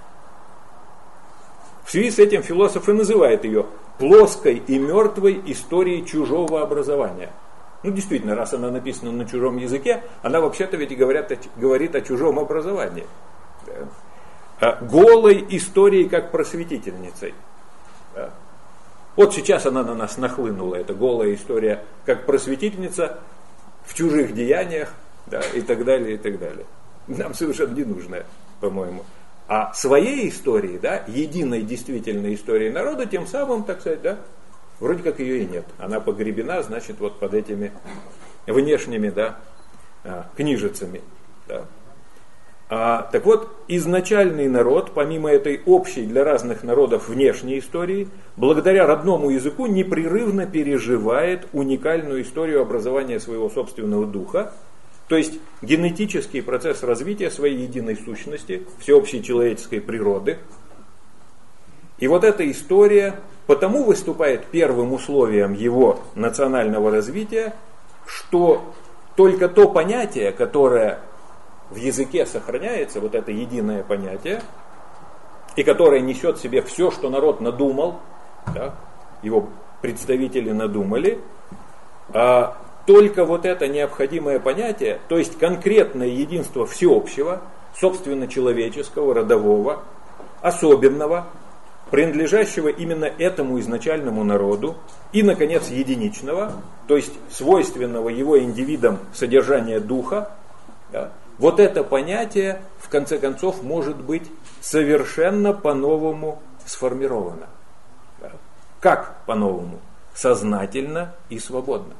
В связи с этим философ и называет ее плоской и мертвой историей чужого образования. Ну, действительно, раз она написана на чужом языке, она вообще-то ведь и говорят, говорит о чужом образовании. Да. Голой историей как просветительницей. Да. Вот сейчас она на нас нахлынула, эта голая история как просветительница в чужих деяниях, да, и так далее, и так далее. Нам совершенно не нужно, по-моему. А своей истории, да, единой действительной истории народа, тем самым, так сказать, да, вроде как ее и нет. Она погребена, значит, вот под этими внешними, да, книжицами. Да. А, так вот, изначальный народ, помимо этой общей для разных народов внешней истории, благодаря родному языку непрерывно переживает уникальную историю образования своего собственного духа, то есть генетический процесс развития своей единой сущности, всеобщей человеческой природы. И вот эта история потому выступает первым условием его национального развития, что только то понятие, которое в языке сохраняется, вот это единое понятие, и которое несет в себе все, что народ надумал, да, его представители надумали, а только вот это необходимое понятие, то есть конкретное единство всеобщего, собственно человеческого, родового, особенного, принадлежащего именно этому изначальному народу, и, наконец, единичного, то есть свойственного его индивидам содержания духа, да, вот это понятие, в конце концов, может быть совершенно по-новому сформировано. Да. Как по-новому? Сознательно и свободно.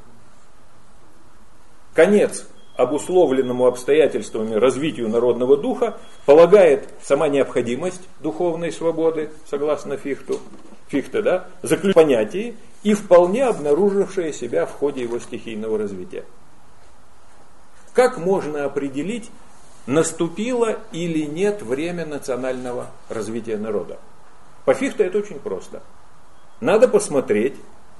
Конец обусловленному обстоятельствами развитию народного духа полагает сама необходимость духовной свободы, согласно Фихту, Фихте, да, заключение в понятии и вполне обнаружившее себя в ходе его стихийного развития. Как можно определить, наступило или нет время национального развития народа? По Фихте это очень просто. Надо посмотреть,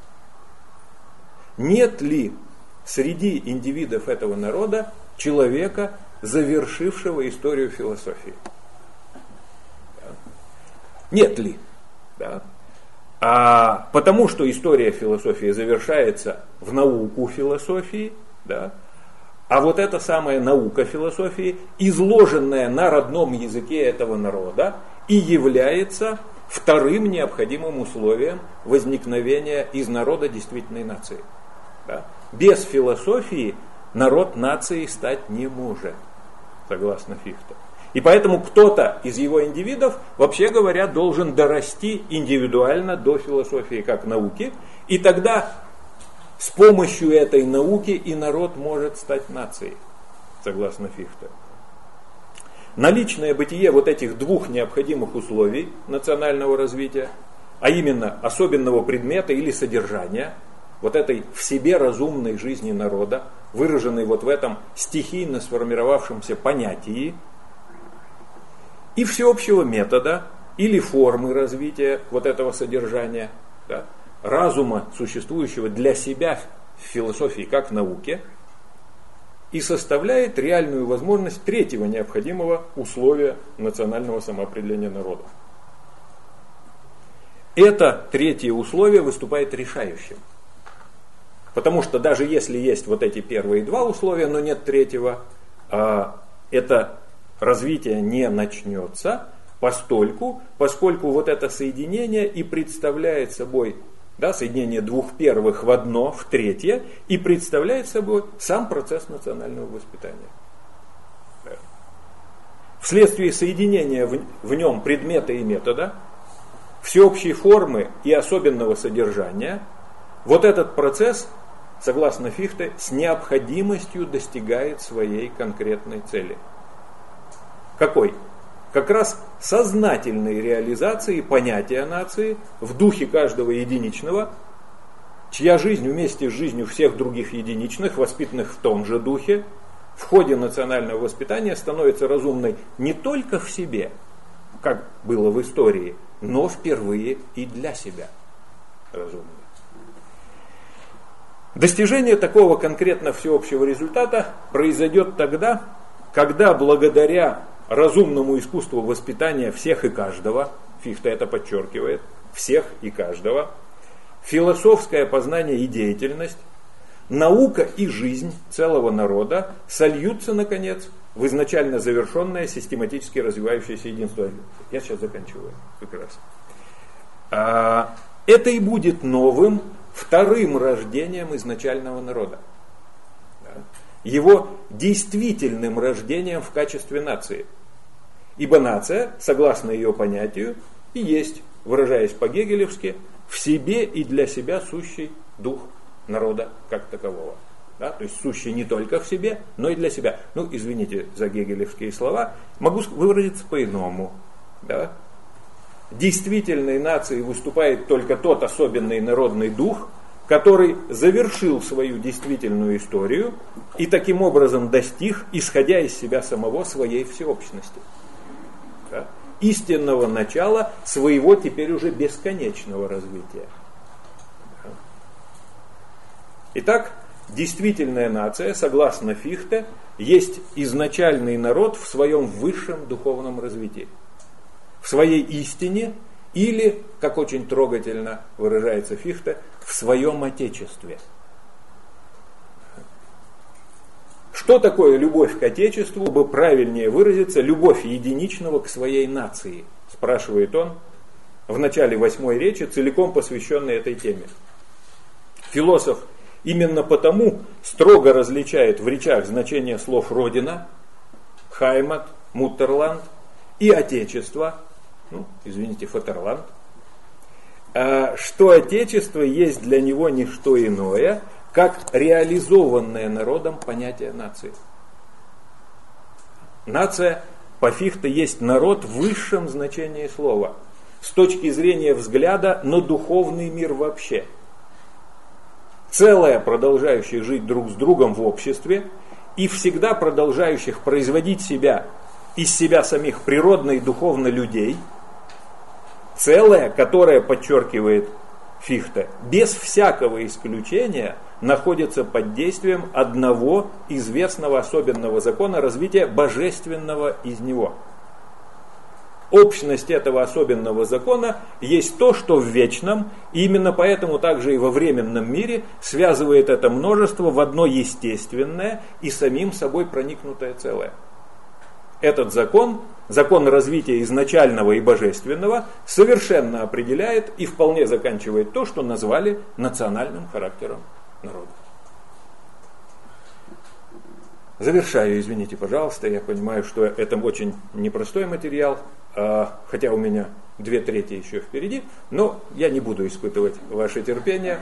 нет ли среди индивидов этого народа человека, завершившего историю философии. Да. Нет ли? Да. А потому что история философии завершается в науку философии, да, а вот эта самая наука философии, изложенная на родном языке этого народа, и является вторым необходимым условием возникновения из народа действительной нации. Да. Без философии народ нации стать не может, согласно Фихте. И поэтому кто-то из его индивидов, вообще говоря, должен дорасти индивидуально до философии как науки, и тогда с помощью этой науки и народ может стать нацией, согласно Фихте. Наличное бытие вот этих двух необходимых условий национального развития, а именно особенного предмета или содержания, вот этой в себе разумной жизни народа, выраженной вот в этом стихийно сформировавшемся понятии, и всеобщего метода или формы развития вот этого содержания, да, разума, существующего для себя в философии как в науке, и составляет реальную возможность третьего необходимого условия национального самоопределения народа. Это третье условие выступает решающим. Потому что даже если есть вот эти первые два условия, но нет третьего, это развитие не начнется, постольку, поскольку вот это соединение и представляет собой, да, соединение двух первых в одно, в третье, и представляет собой сам процесс национального воспитания. Вследствие соединения в, в нем предмета и метода, всеобщей формы и особенного содержания, вот этот процесс, согласно Фихте, с необходимостью достигает своей конкретной цели. Какой? Как раз сознательной реализации понятия нации в духе каждого единичного, чья жизнь вместе с жизнью всех других единичных, воспитанных в том же духе, в ходе национального воспитания становится разумной не только в себе, как было в истории, но впервые и для себя разумной. Достижение такого конкретно всеобщего результата произойдет тогда, когда благодаря разумному искусству воспитания всех и каждого, Фихте это подчеркивает, всех и каждого, философское познание и деятельность, наука и жизнь целого народа сольются, наконец, в изначально завершенное систематически развивающееся единство. Я сейчас заканчиваю. Прекрасно. Это и будет новым, вторым рождением изначального народа. его действительным рождением в качестве нации. Ибо нация, согласно ее понятию, и есть, выражаясь по-гегелевски, в себе и для себя сущий дух народа как такового. Да? То есть сущий не только в себе, но и для себя. Ну, извините за гегелевские слова, могу выразиться по-иному. Да? Действительной нацией выступает только тот особенный народный дух, который завершил свою действительную историю и таким образом достиг, исходя из себя самого, своей всеобщности. Да? Истинного начала своего теперь уже бесконечного развития. Да? Итак, действительная нация, согласно Фихте, есть изначальный народ в своем высшем духовном развитии. В своей истине или, как очень трогательно выражается Фихте, в своем отечестве. Что такое любовь к отечеству, чтобы правильнее выразиться, любовь единичного к своей нации, спрашивает он в начале восьмой речи, целиком посвященной этой теме. Философ именно потому строго различает в речах значение слов «родина», «Хаймат», «Муттерланд» и «отечество», ну, извините, «Фатерланд», что отечество есть для него не что иное, как реализованное народом понятие нации. Нация по Фихте есть народ в высшем значении слова, с точки зрения взгляда на духовный мир вообще. Целое, продолжающее жить друг с другом в обществе и всегда продолжающих производить себя из себя самих природно и духовно людей, целое, которое, подчеркивает Фихте, без всякого исключения находится под действием одного известного особенного закона развития божественного из него. Общность этого особенного закона есть то, что в вечном, и именно поэтому также и во временном мире связывает это множество в одно естественное и самим собой проникнутое целое. Этот закон, закон развития изначального и божественного, совершенно определяет и вполне заканчивает то, что назвали национальным характером народа. Завершаю, извините, пожалуйста, я понимаю, что это очень непростой материал, хотя у меня две трети еще впереди, но я не буду испытывать ваше терпение.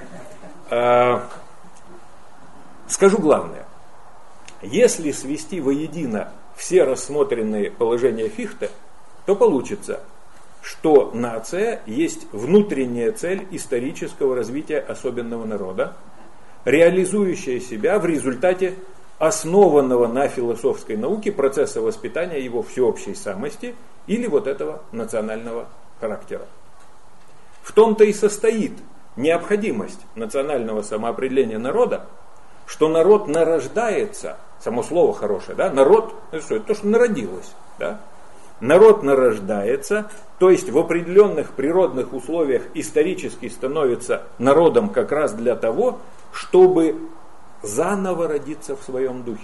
Скажу главное. Если свести воедино все рассмотренные положения Фихте, то получится, что нация есть внутренняя цель исторического развития особенного народа, реализующая себя в результате основанного на философской науке процесса воспитания его всеобщей самости или вот этого национального характера. В том-то и состоит необходимость национального самоопределения народа, что народ нарождается, само слово хорошее, да, народ, это что, это то, что народилось, да? Народ нарождается, то есть в определенных природных условиях исторически становится народом как раз для того, чтобы заново родиться в своем духе.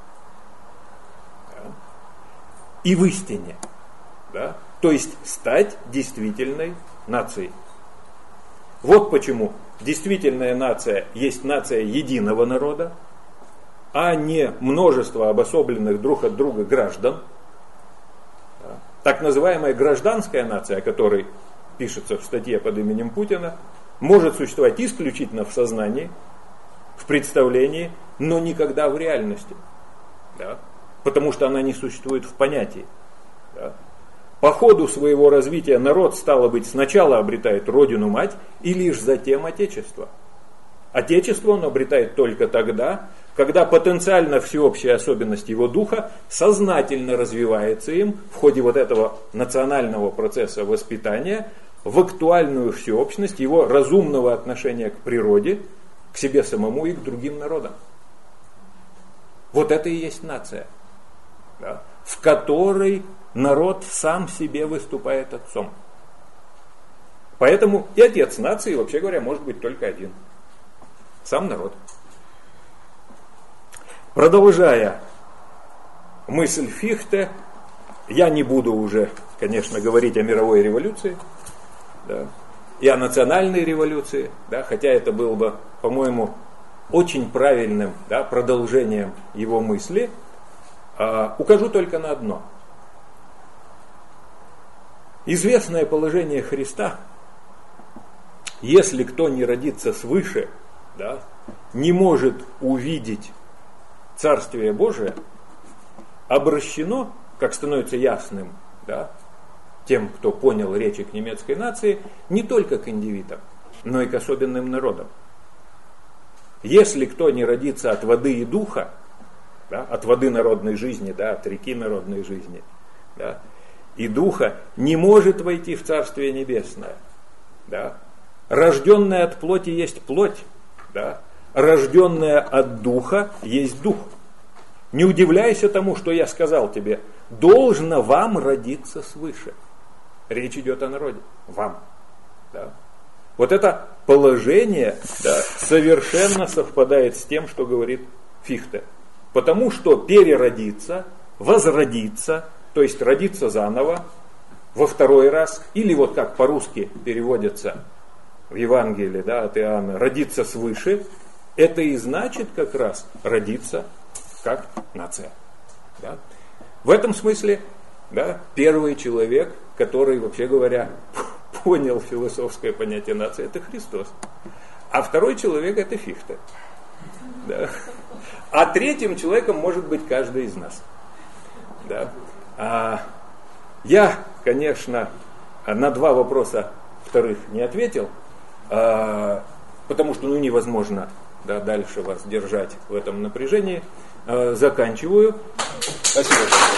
Да? И в истине. Да? То есть стать действительной нацией. Вот почему действительная нация есть нация единого народа, а не множество обособленных друг от друга граждан. Да? Так называемая гражданская нация, о которой пишется в статье под именем Путина, может существовать исключительно в сознании, в представлении, но никогда в реальности. Да? Потому что она не существует в понятии. Да? По ходу своего развития народ, стало быть, сначала обретает родину-мать и лишь затем отечество. Отечество он обретает только тогда, когда потенциально всеобщая особенность его духа сознательно развивается им в ходе вот этого национального процесса воспитания в актуальную всеобщность его разумного отношения к природе, к себе самому и к другим народам. Вот это и есть нация, да, в которой народ сам себе выступает отцом. Поэтому и отец нации, вообще говоря, может быть только один. Сам народ. Продолжая мысль Фихте, я не буду уже, конечно, говорить о мировой революции, да, и о национальной революции, да, хотя это было бы, по-моему, очень правильным, да, продолжением его мысли, э, укажу только на одно. Известное положение Христа: если кто не родится свыше, да, не может увидеть Царствие Божие, обращено, как становится ясным, да, тем, кто понял речи к немецкой нации, не только к индивидам, но и к особенным народам. Если кто не родится от воды и духа, да, от воды народной жизни, да, от реки народной жизни, да, и духа, не может войти в Царствие Небесное. Да. Рожденное от плоти есть плоть, да. Рожденное от духа есть дух. Не удивляйся тому, что я сказал тебе: должно вам родиться свыше. Речь идет о народе, вам. Да. Вот это положение, да, совершенно совпадает с тем, что говорит Фихте. Потому что переродиться, возродиться, то есть родиться заново, во второй раз, или вот как по-русски переводится в Евангелии, да, от Иоанна, родиться свыше, это и значит как раз родиться как нация. Да. В этом смысле, да, первый человек, который, вообще говоря, понял философское понятие нации, это Христос. А второй человек — это Фихте. Да. А третьим человеком может быть каждый из нас. Да. А, я, конечно, на два вопроса вторых не ответил, а, потому что ну, невозможно, да, дальше вас держать в этом напряжении. А, заканчиваю. Спасибо.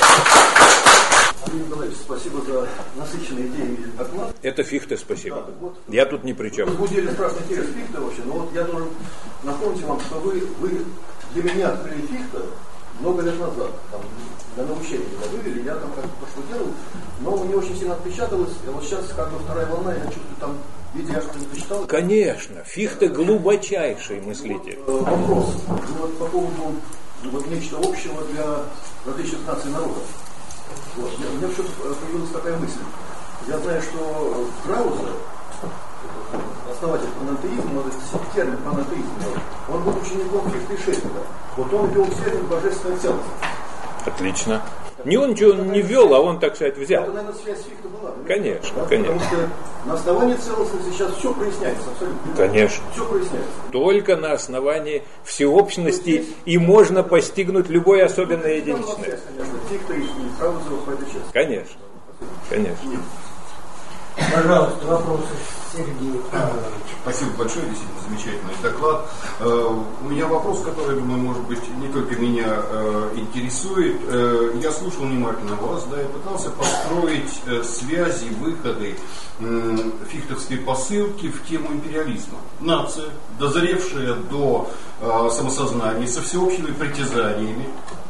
Андрей Николаевич, спасибо за насыщенные идеи доклад. Это Фихте, спасибо. Да, вот, я тут ни при чем. Вы возбудили страшный интерес Фихте вообще, но вот я должен напомнить вам, что вы, вы для меня открыли Фихте много лет назад. Там, для научения меня вывели, я там как-то пошутил, но мне очень сильно отпечаталось. И вот сейчас как бы вторая волна, я чувствую там, видите, я что-то почитал. Конечно, Фихте глубочайший мыслитель. Вот, э, вопрос. Ну, вот, по поводу вот, нечто общего для различных наций народов. Вот. У меня что-то появилась такая мысль. Я знаю, что Краузер, основатель панентеизма, термин панентеизма, он был учеником Фихте и Шеллинга. Вот он ввел термин божественная целостность. Отлично. Не он ничего не ввел, а он, так сказать, взял. Это, наверное, связь с Фихте была. Конечно, да? конечно. Потому что на основании целостности сейчас все проясняется абсолютно. Конечно. Все проясняется. Только на основании всеобщности и можно постигнуть любое особенное единичное. Конечно, Фихте и Краузер по этой части. Конечно. Конечно. Пожалуйста, вопросы, Сергей Павлович. Спасибо большое, действительно замечательный доклад. У меня вопрос, который, думаю, может быть, не только меня интересует. Я слушал внимательно вас, да, и пытался построить связи, выходы фихтовской посылки в тему империализма. Нация, дозревшая до самосознания, со всеобщими притязаниями.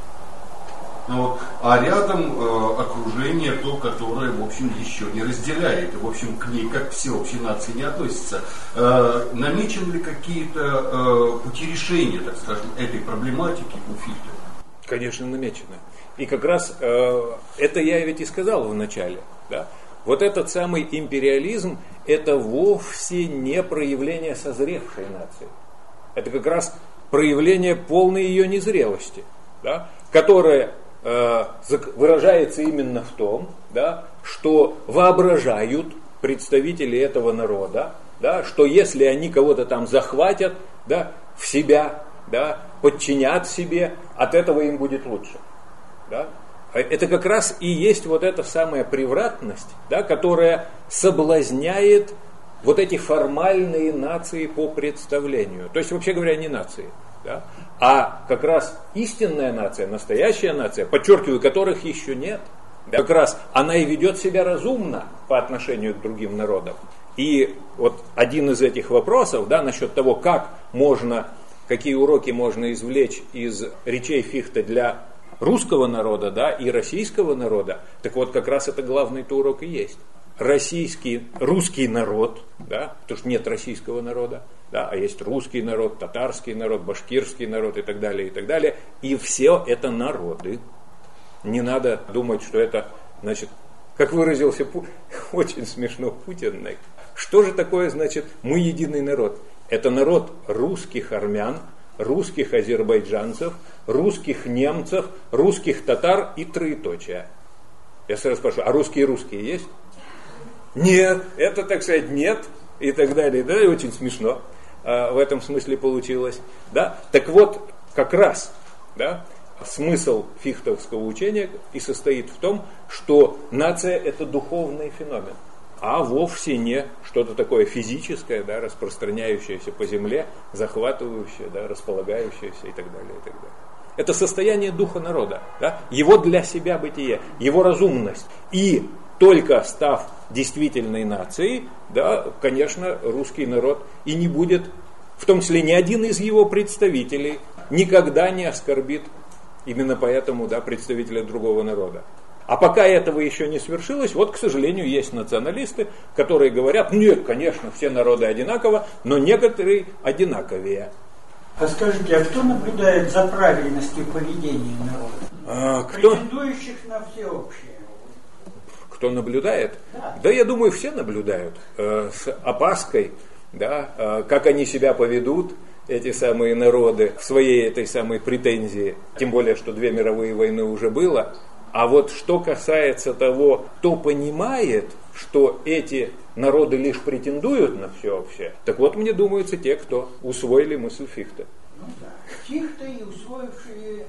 Вот. А рядом э, окружение, то, которое, в общем, еще не разделяет, и, в общем, к ней, как к всеобщей нации, не относится. Э, намечены ли какие-то э, пути решения, так скажем, этой проблематики у Фихте? Конечно, намечено. И как раз э, это я ведь и сказал в начале. Да? Вот этот самый империализм, это вовсе не проявление созревшей нации. Это как раз проявление полной ее незрелости, да? Которая выражается именно в том, да, что воображают представители этого народа, да, что если они кого-то там захватят, да, в себя, да, подчинят себе, от этого им будет лучше. Да. Это как раз и есть вот эта самая превратность, да, которая соблазняет вот эти формальные нации по представлению. То есть, вообще говоря, не нации. Да? А как раз истинная нация, настоящая нация, подчеркиваю, которых еще нет, да, как раз она и ведет себя разумно по отношению к другим народам. И вот один из этих вопросов, да, насчет того, как можно, какие уроки можно извлечь из речей Фихте для русского народа, да, и российского народа, так вот как раз это главный-то урок и есть. Российский, русский народ, да, потому что нет российского народа, да, а есть русский народ, татарский народ, башкирский народ и так далее, и так далее. И все это народы. Не надо думать, что это, значит, как выразился Пу... очень смешно Путин, что же такое, значит, мы единый народ? Это народ русских армян, русских азербайджанцев, русских немцев, русских татар и троеточие. Я сразу спрашиваю, а русские русские есть? Нет, это, так сказать, нет, и так далее. Да, и очень смешно а, в этом смысле получилось. Да? Так вот, как раз, да, смысл фихтовского учения и состоит в том, что нация – это духовный феномен, а вовсе не что-то такое физическое, да, распространяющееся по земле, захватывающее, да, располагающееся и так далее, и так далее. Это состояние духа народа, да, его для себя бытие, его разумность. И только став действительной нацией, да, конечно, русский народ и не будет, в том числе ни один из его представителей, никогда не оскорбит именно поэтому, да, представителя другого народа. А пока этого еще не свершилось, вот, к сожалению, есть националисты, которые говорят, нет, конечно, все народы одинаково, но некоторые одинаковее. А скажите, а кто наблюдает за правильностью поведения народа? А, кто? Претендующих на всеобщее. Кто наблюдает? Да, да я думаю, все наблюдают э, с опаской, да, э, как они себя поведут, эти самые народы, в своей этой самой претензии. Тем более, что две мировые войны уже было. А вот что касается того, кто понимает, что эти народы лишь претендуют на всеобщее, так вот, мне думается, те, кто усвоили мысль Фихте. Ну да, Фихте и усвоившие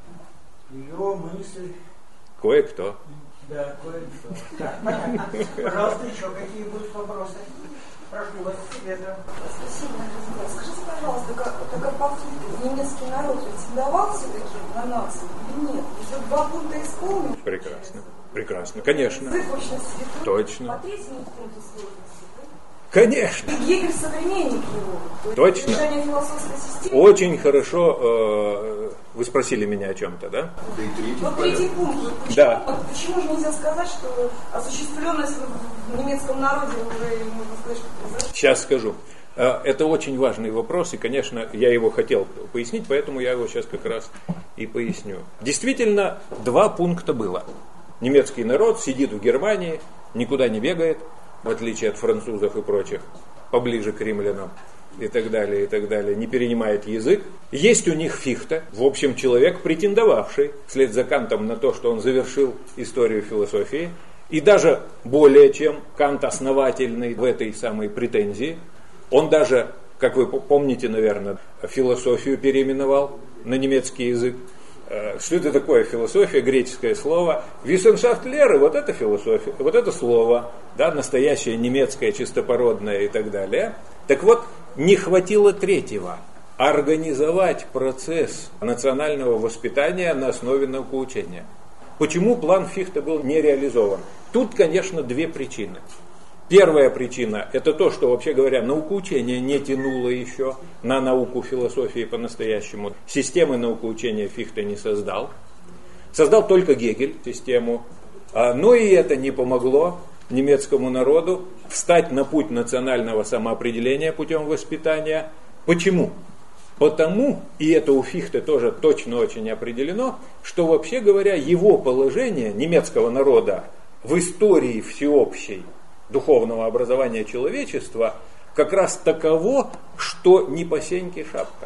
ее мысль. Кое-кто. Да, кое-кто. Да, понятно. Пожалуйста, еще какие будут вопросы? Прошу вас, Света. Спасибо. Скажите, пожалуйста, как, так как по Фихте немецкий народ претендовал все-таки на нацию или нет? Еще два пункта исполнены? Прекрасно. Прекрасно, конечно. Язык очень святой. Точно. По третьему пункту сложности. Конечно. И Гегель современник его. Точно. Движение философской системы. Очень хорошо. Э, вы спросили меня о чем-то, да? Да и третий, Вот третий пункт. Почему, Да. почему же нельзя сказать, что осуществленность в немецком народе уже, можно сказать, что произошла? Сейчас скажу. Это очень важный вопрос, и, конечно, я его хотел пояснить, поэтому я его сейчас как раз и поясню. Действительно, два пункта было. Немецкий народ сидит в Германии, никуда не бегает, в отличие от французов и прочих, поближе к римлянам и так далее, и так далее, не перенимает язык. Есть у них Фихте, в общем, человек, претендовавший вслед за Кантом на то, что он завершил историю философии, и даже более чем Кант основательный в этой самой претензии. Он даже, как вы помните, наверное, философию переименовал на немецкий язык. Что это такое философия, греческое слово? Wissenschaft-Lehre, вот это философия, вот это слово, да, настоящее немецкое, чистопородное и так далее. Так вот, не хватило третьего. Организовать процесс национального воспитания на основе наукоучения. Почему план Фихте был не реализован? Тут, конечно, две причины. Первая причина – это то, что, вообще говоря, наукоучение не тянуло еще на науку философии по-настоящему. Системы наукоучения Фихте не создал. Создал только Гегель систему. Но и это не помогло немецкому народу встать на путь национального самоопределения путем воспитания. Почему? Потому, и это у Фихте тоже точно очень определено, что, вообще говоря, его положение немецкого народа в истории всеобщей духовного образования человечества как раз таково, что не по сеньке шапка.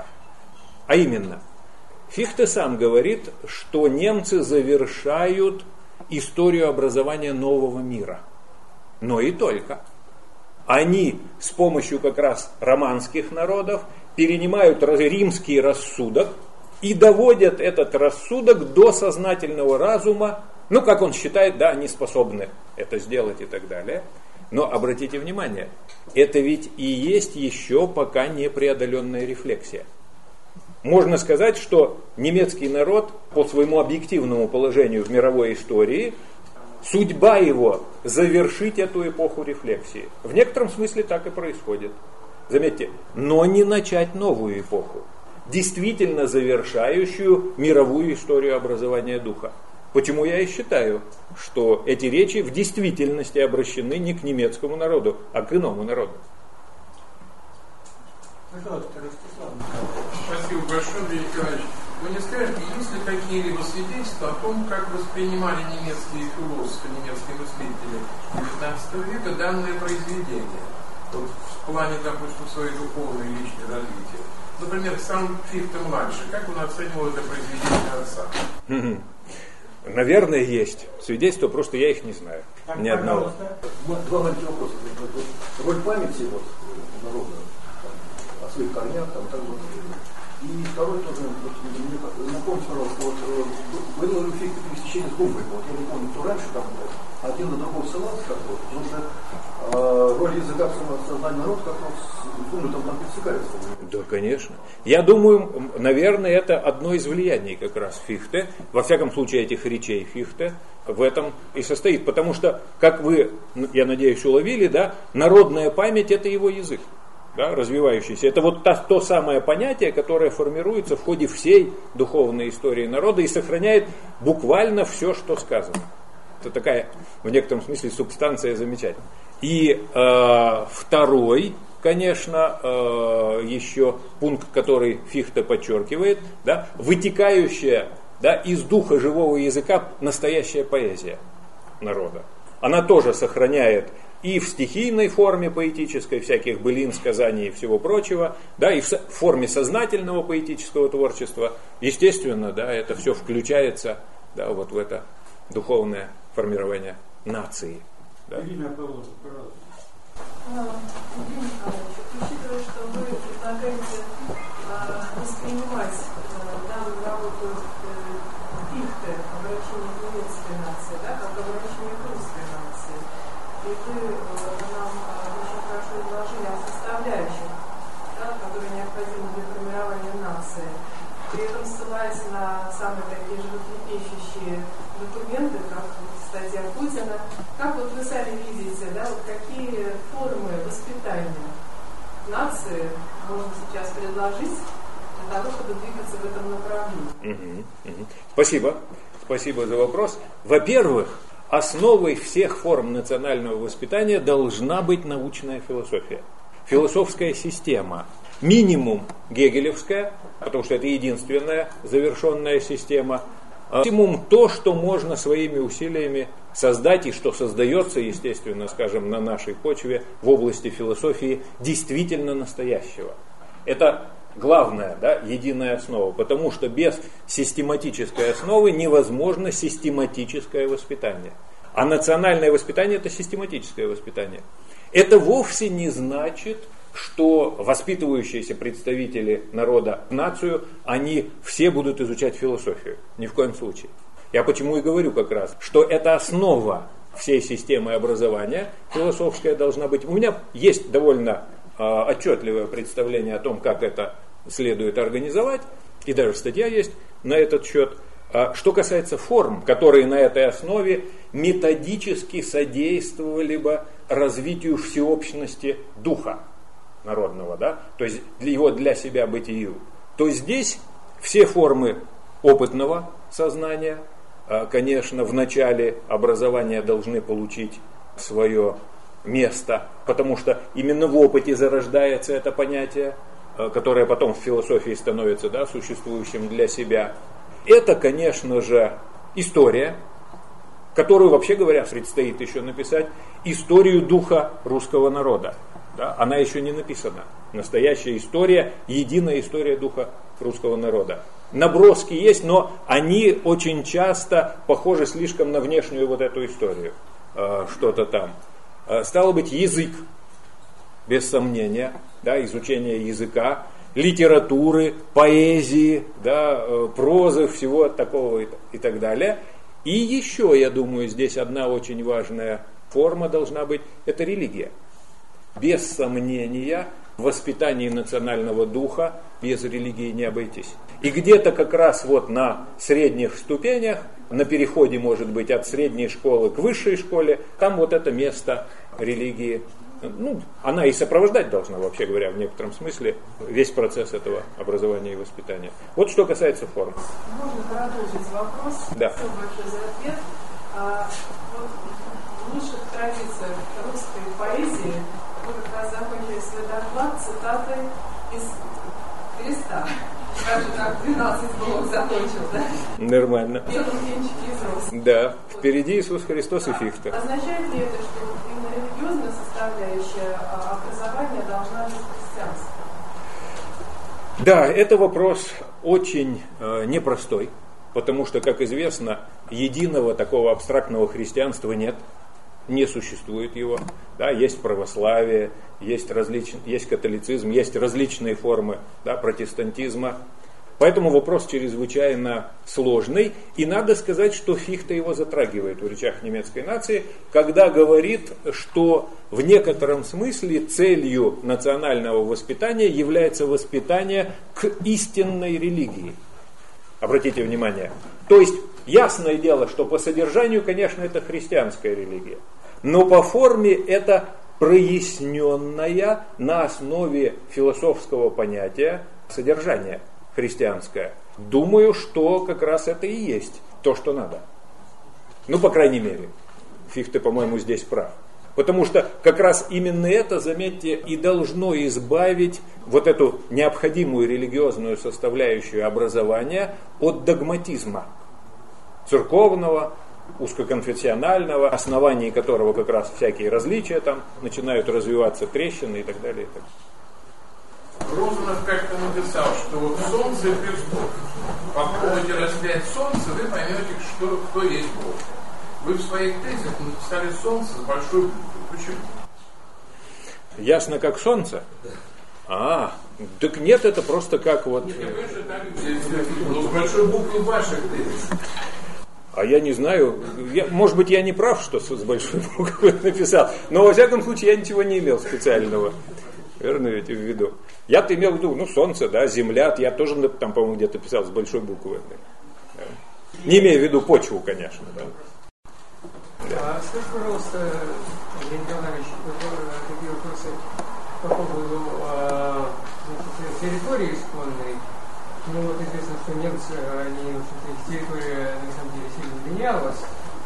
А именно, Фихте сам говорит, что немцы завершают историю образования нового мира. Но и только. Они с помощью как раз романских народов перенимают римский рассудок и доводят этот рассудок до сознательного разума. Ну, как он считает, да, они способны это сделать и так далее. Но обратите внимание, это ведь и есть еще пока не преодоленная рефлексия. Можно сказать, что немецкий народ по своему объективному положению в мировой истории, судьба его завершить эту эпоху рефлексии. В некотором смысле так и происходит. Заметьте, но не начать новую эпоху, действительно завершающую мировую историю образования духа. Почему я и считаю, что эти речи в действительности обращены не к немецкому народу, а к иному народу. Пожалуйста, Ростислав Николаевич. Спасибо большое, Андрей Николаевич. Вы не скажете, есть ли какие-либо свидетельства о том, как воспринимали немецкие философы, немецкие мыслители девятнадцатого века данное произведение? вот, в плане, допустим, своей духовной и личной развития. Например, сам Фихте-младший, как он оценивал это произведение отца? Наверное, есть свидетельства, просто я их не знаю. Так, Ни одного. Два маленьких вопроса. Роль памяти вот, народа о своих корнях, там, так вот. И второй тоже, вот, мне, напомните, пожалуйста, вот, было ли Фихте пересечение с Гумбольдтом? Вот я не помню, кто раньше там был. Один на другого ссылался как-то, вот, потому что э, роль языка в сознании народа как раз с Гумбольдтом там пересекается. Да, конечно. Я думаю, наверное, это одно из влияний как раз Фихте, во всяком случае этих речей Фихте, в этом и состоит. Потому что, как вы, я надеюсь, уловили, да, народная память – это его язык, да, развивающийся. Это вот та, то самое понятие, которое формируется в ходе всей духовной истории народа и сохраняет буквально все, что сказано. Это такая, в некотором смысле, субстанция замечательная. И э, второй, конечно, э, еще пункт, который Фихте подчеркивает, да, вытекающая, да, из духа живого языка настоящая поэзия народа. Она тоже сохраняет и в стихийной форме поэтической, всяких былин, сказаний и всего прочего, да, и в форме сознательного поэтического творчества. Естественно, да, это все включается, да, вот в это духовное формирование нации. Да. Ирина Павловна, пожалуйста. Евгений Николаевич, учитывая, что вы предлагаете а, воспринимать а, данную работу Фихте, обращение к немецкой нации, да, как обращение к русской нации, и вы а, нам а, очень хорошо изложили о составляющих, да, которые необходимы для формирования нации, при этом ссылаясь на самые такие животрепещущие документы, как статья Путина. Как вот вы сами видите, да, вот какие формы воспитания нации можно сейчас предложить для того, чтобы двигаться в этом направлении? Угу, угу. Спасибо. Спасибо за вопрос. Во-первых, основой всех форм национального воспитания должна быть научная философия. Философская система. Минимум гегелевская, потому что это единственная завершенная система. Максимум то, что можно своими усилиями создать и что создается, естественно, скажем, на нашей почве в области философии действительно настоящего. Это главная, да, единая основа, потому что без систематической основы невозможно систематическое воспитание. А национальное воспитание – это систематическое воспитание. Это вовсе не значит, что воспитывающиеся представители народа в нацию, они все будут изучать философию. Ни в коем случае. Я почему и говорю как раз, что это основа всей системы образования философская должна быть. У меня есть довольно э, отчетливое представление о том, как это следует организовать, и даже статья есть на этот счет. А что касается форм, которые на этой основе методически содействовали бы развитию всеобщности духа народного, да, то есть для его для себя бытию, то здесь все формы опытного сознания, конечно, в начале образования должны получить свое место, потому что именно в опыте зарождается это понятие, которое потом в философии становится, да, существующим для себя. Это, конечно же, история, которую, вообще говоря, предстоит еще написать, историю духа русского народа. Да, она еще не написана. Настоящая история, единая история духа русского народа. Наброски есть, но они очень часто похожи слишком на внешнюю вот эту историю. Э, что-то там. Э, стало быть, язык, без сомнения, да, изучение языка, литературы, поэзии, да, э, прозы, всего такого и, и так далее. И еще, я думаю, здесь одна очень важная форма должна быть, это религия. Без сомнения, в воспитании национального духа без религии не обойтись. И где-то как раз вот на средних ступенях, на переходе, может быть, от средней школы к высшей школе, там вот это место религии, ну, она и сопровождать должна, вообще говоря, в некотором смысле, весь процесс этого образования и воспитания. Вот что касается форм. Можно продолжить вопрос? Да. Спасибо большое за ответ. А, вот в лучших традициях русской поэзии вы как раз закончили свой доклад цитатой из Христа. Даже так двенадцать блок закончил, да? Нормально. Белым венчики из роз. Да, впереди Иисус Христос и Фихте. Означает ли это, что именно религиозная составляющая образования должна быть христианской? Да, это вопрос очень э, непростой, потому что, как известно, единого такого абстрактного христианства нет, не существует его. Да, есть православие, есть, различ... есть католицизм, есть различные формы, да, протестантизма. Поэтому вопрос чрезвычайно сложный, и надо сказать, что Фихте его затрагивает в речах немецкой нации, когда говорит, что в некотором смысле целью национального воспитания является воспитание к истинной религии. Обратите внимание. То есть, ясное дело, что по содержанию, конечно, это христианская религия, но по форме это проясненная на основе философского понятия содержание христианское. Думаю, что как раз это и есть то, что надо. Ну, по крайней мере. Фихте, по-моему, здесь прав. Потому что как раз именно это, заметьте, и должно избавить вот эту необходимую религиозную составляющую образования от догматизма церковного, узкоконфессионального, основании которого как раз всякие различия там начинают развиваться, трещины и так далее. И так далее. Розанов как-то написал, что вот солнце плюс Бог. Попробуйте расстрелять солнце, вы поймете, что, кто есть Бог. Вы в своих тезисах написали солнце с большой буквы. Почему? Ясно, как солнце? А, так нет, это просто как вот... Нет, конечно, так, но с большой буквы ваших тезисов. А я не знаю, я, может быть, я не прав, что с большой буквы написал, но во всяком случае я ничего не имел специального. Верно ведь в виду. Я-то имел в виду, ну, солнце, да, земля, я тоже там, по-моему, где-то писал с большой буквы. Да. Не имея в виду почву, конечно. Да. Да. А скажите, пожалуйста, Евгений Николаевич, такие вопросы по поводу а, значит, территории исконной. Ну, вот известно, что немцы, они, в общем-то, их территория, на самом деле, сильно менялась.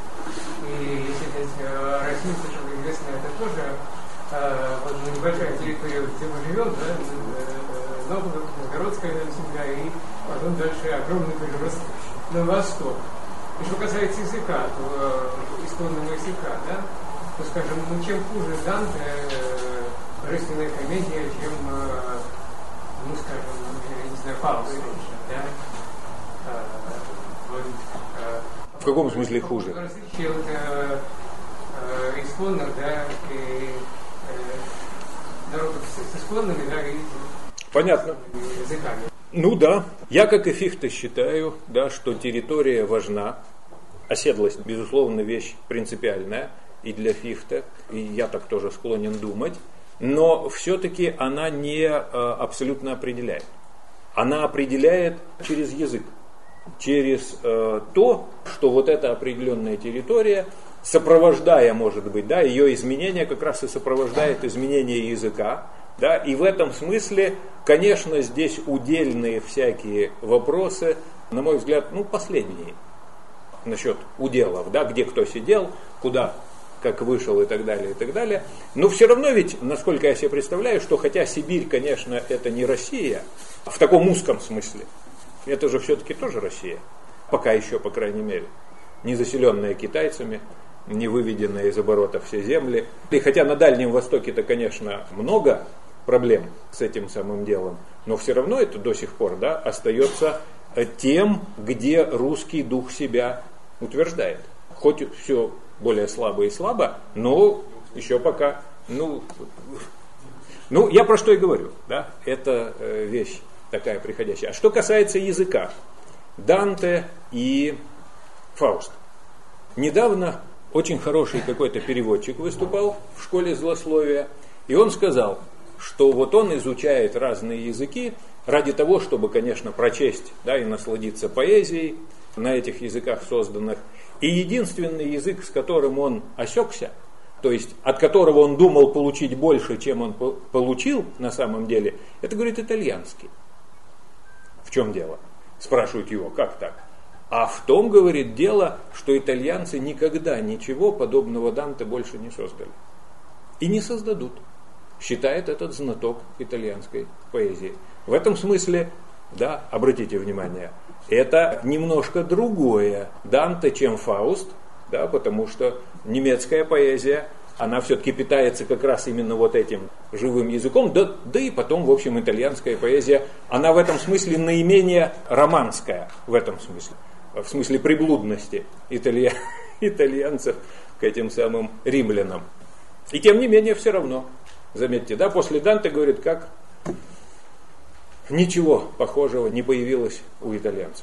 И, если сказать, российцы, как известно, это тоже а, вот, небольшая территория, где мы живем, да, Новгородская земля, и потом дальше огромный прирост на восток. И что касается языка, то э, исконного языка, да, то, скажем, ну, чем хуже Данте, э, божественная комедия, чем, э, ну, скажем, я не знаю, Фауст, да. Э, вот, э, В каком смысле хуже? Различие вот, э, э, исконных, да, и э, народов с, с исконными, да, и понятно. Языками. Ну да, я как и Фихте считаю, да, что территория важна, оседлость, безусловно, вещь принципиальная и для Фихте, и я так тоже склонен думать, но все-таки она не э, абсолютно определяет. Она определяет через язык, через э, то, что вот эта определенная территория, сопровождая, может быть, да, ее изменение как раз и сопровождает изменение языка. Да, и в этом смысле, конечно, здесь удельные всякие вопросы, на мой взгляд, ну, последние, насчет уделов, да, где кто сидел, куда, как вышел и так далее, и так далее. Но все равно ведь, насколько я себе представляю, что хотя Сибирь, конечно, это не Россия, в таком узком смысле, это же все-таки тоже Россия, пока еще, по крайней мере, не заселенная китайцами, не выведенная из оборота все земли. И хотя на Дальнем Востоке-то, конечно, много проблем с этим самым делом, но все равно это до сих пор, да, остается тем, где русский дух себя утверждает. Хоть все более слабо и слабо, но еще пока, ну, ну я про что и говорю, да, это вещь такая приходящая. А что касается языка, Данте и Фауст. Недавно очень хороший какой-то переводчик выступал в школе злословия, и он сказал, что вот он изучает разные языки ради того, чтобы, конечно, прочесть, да, и насладиться поэзией на этих языках созданных. И единственный язык, с которым он осекся, то есть от которого он думал получить больше, чем он получил на самом деле, это, говорит, итальянский. В чем дело? Спрашивают его, как так? А в том, говорит, дело, что итальянцы никогда ничего подобного Данте больше не создали. И не создадут, считает этот знаток итальянской поэзии. В этом смысле да, обратите внимание, это немножко другое Данте, чем Фауст, да, потому что немецкая поэзия, она все-таки питается как раз именно вот этим живым языком, да, да и потом, в общем, итальянская поэзия, она в этом смысле наименее романская, в этом смысле, в смысле приблудности италья... итальянцев к этим самым римлянам. И тем не менее, все равно, заметьте, да, после Данте, говорит, как ничего похожего не появилось у итальянцев.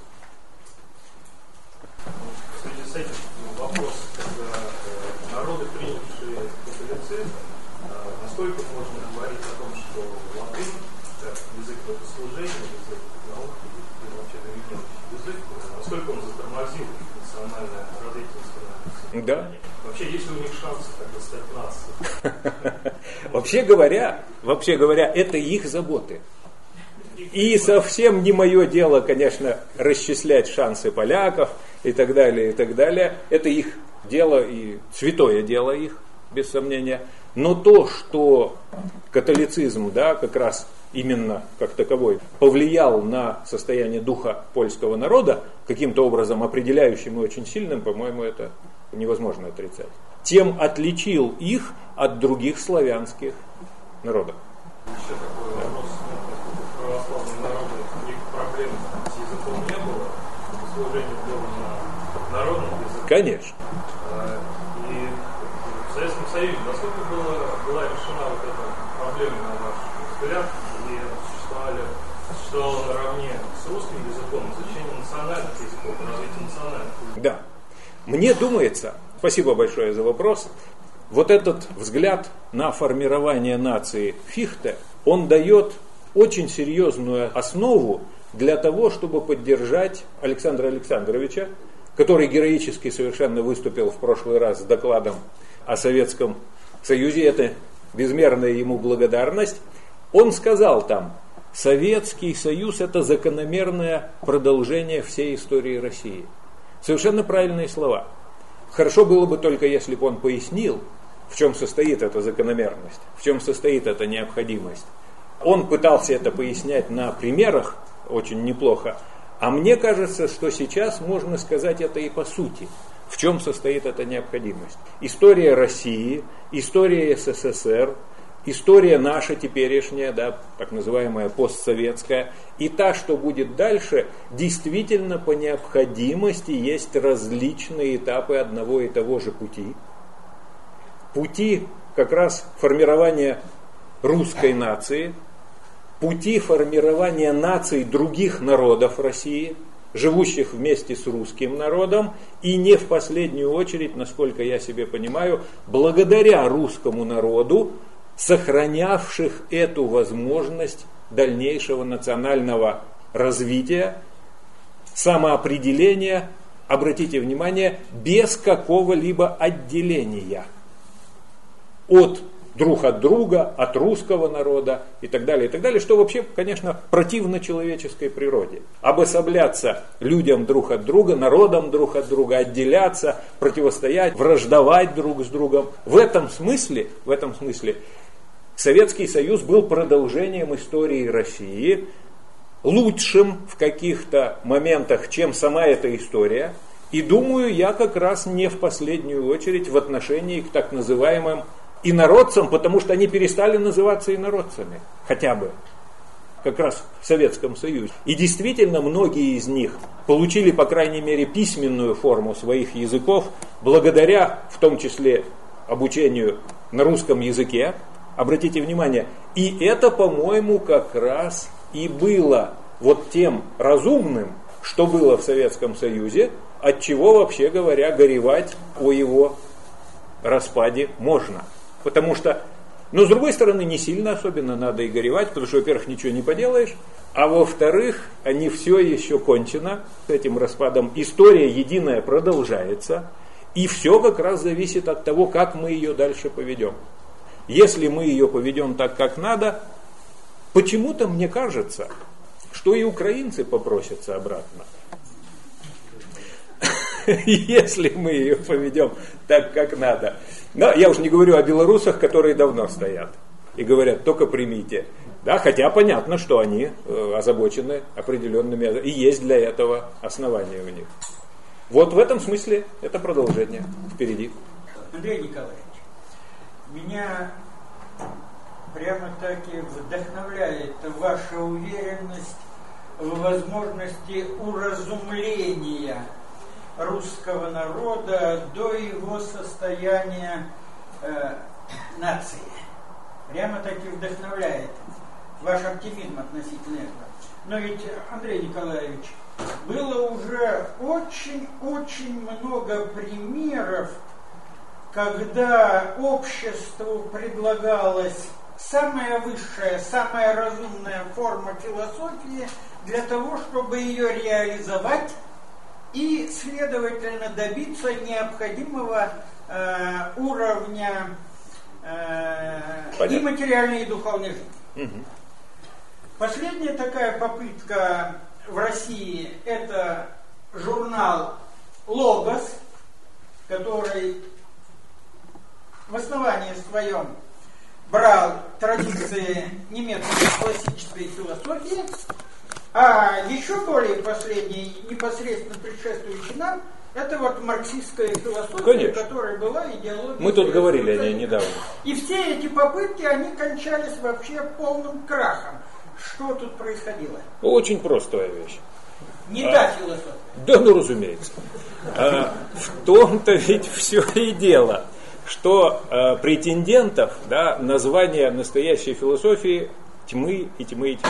В связи с этим вопрос, когда народы, принявшие католицизм, насколько можно говорить о том, что латынь, как язык богослужения, язык науки и вообще доминирующий язык, насколько он затормозил национальное развитие страны? Да. Вообще, есть ли у них шансы тогда стать нацией? Вообще говоря, вообще говоря, это их заботы. И совсем не мое дело, конечно, расчислять шансы поляков и так далее, и так далее. Это их дело и святое дело их, без сомнения. Но то, что католицизм, да, как раз именно как таковой, повлиял на состояние духа польского народа, каким-то образом определяющим и очень сильным, по-моему, это невозможно отрицать. Тем отличил их от других славянских народов. Еще такой вопрос. Православные народы, у них проблем с языком не было, служение было на народном языке. Конечно. И в Советском Союзе насколько было, была решена вот эта проблема, на ваш взгляд, и существовали, существовало наравне с русским языком изучение национальных языков, развитие национальных языков? Да. Мне думается, спасибо большое за вопрос, вот этот взгляд на формирование нации Фихте, он дает очень серьезную основу для того, чтобы поддержать Александра Александровича, который героически совершенно выступил в прошлый раз с докладом о Советском Союзе. Это безмерная ему благодарность. Он сказал там, Советский Союз – это закономерное продолжение всей истории России. Совершенно правильные слова. Хорошо было бы только, если бы он пояснил, в чем состоит эта закономерность, в чем состоит эта необходимость. Он пытался это пояснять на примерах очень неплохо, а мне кажется, что сейчас можно сказать это и по сути. В чем состоит эта необходимость? История России, история СССР, история наша теперешняя, да, так называемая постсоветская, и та, что будет дальше, действительно по необходимости есть различные этапы одного и того же пути. Пути как раз формирования русской нации, пути формирования наций других народов России, живущих вместе с русским народом, и не в последнюю очередь, насколько я себе понимаю, благодаря русскому народу, сохранявших эту возможность дальнейшего национального развития, самоопределения, обратите внимание, без какого-либо отделения от друг от друга, от русского народа и так далее, и так далее, что вообще, конечно, противно человеческой природе. Обособляться людям друг от друга, народам друг от друга, отделяться, противостоять, враждовать друг с другом. В этом смысле, в этом смысле Советский Союз был продолжением истории России, лучшим в каких-то моментах, чем сама эта история. И думаю, я как раз не в последнюю очередь в отношении к так называемым инородцам, потому что они перестали называться инородцами, хотя бы, как раз в Советском Союзе. И действительно, многие из них получили, по крайней мере, письменную форму своих языков, благодаря, в том числе, обучению на русском языке. Обратите внимание, и это, по-моему, как раз и было вот тем разумным, что было в Советском Союзе, от чего, вообще говоря, горевать о его распаде можно. Потому что, но с другой стороны, не сильно особенно надо и горевать, потому что, во-первых, ничего не поделаешь, а во-вторых, не все еще кончено с этим распадом. История единая продолжается, и все как раз зависит от того, как мы ее дальше поведем. Если мы ее поведем так, как надо, почему-то мне кажется, что и украинцы попросятся обратно. Если мы ее поведем так, как надо. Но я уж не говорю о белорусах, которые давно стоят и говорят, только примите. Да, хотя понятно, что они э, озабочены определенными, и есть для этого основания у них. Вот в этом смысле это продолжение впереди. Андрей Николаевич, меня прямо-таки вдохновляет ваша уверенность в возможности уразумления русского народа до его состояния э, нации. Прямо-таки вдохновляет ваш оптимизм относительно этого. Но ведь, Андрей Николаевич, было уже очень-очень много примеров, когда обществу предлагалась самая высшая, самая разумная форма философии для того, чтобы ее реализовать и, следовательно, добиться необходимого э, уровня э, и материальной, и духовной жизни. Угу. Последняя такая попытка в России — это журнал «Логос», который в основании своем брал традиции немецкой классической философии, а еще более последний, непосредственно предшествующий нам, это вот марксистская философия, Конечно. Которая была идеологией. Мы тут говорили о ней недавно. И все эти попытки, они кончались вообще полным крахом. Что тут происходило? Очень простая вещь. Не а, та философия. Да, ну разумеется. А, в том-то ведь все и дело, что а, претендентов, да, название настоящей философии тьмы и тьмы и тьмы.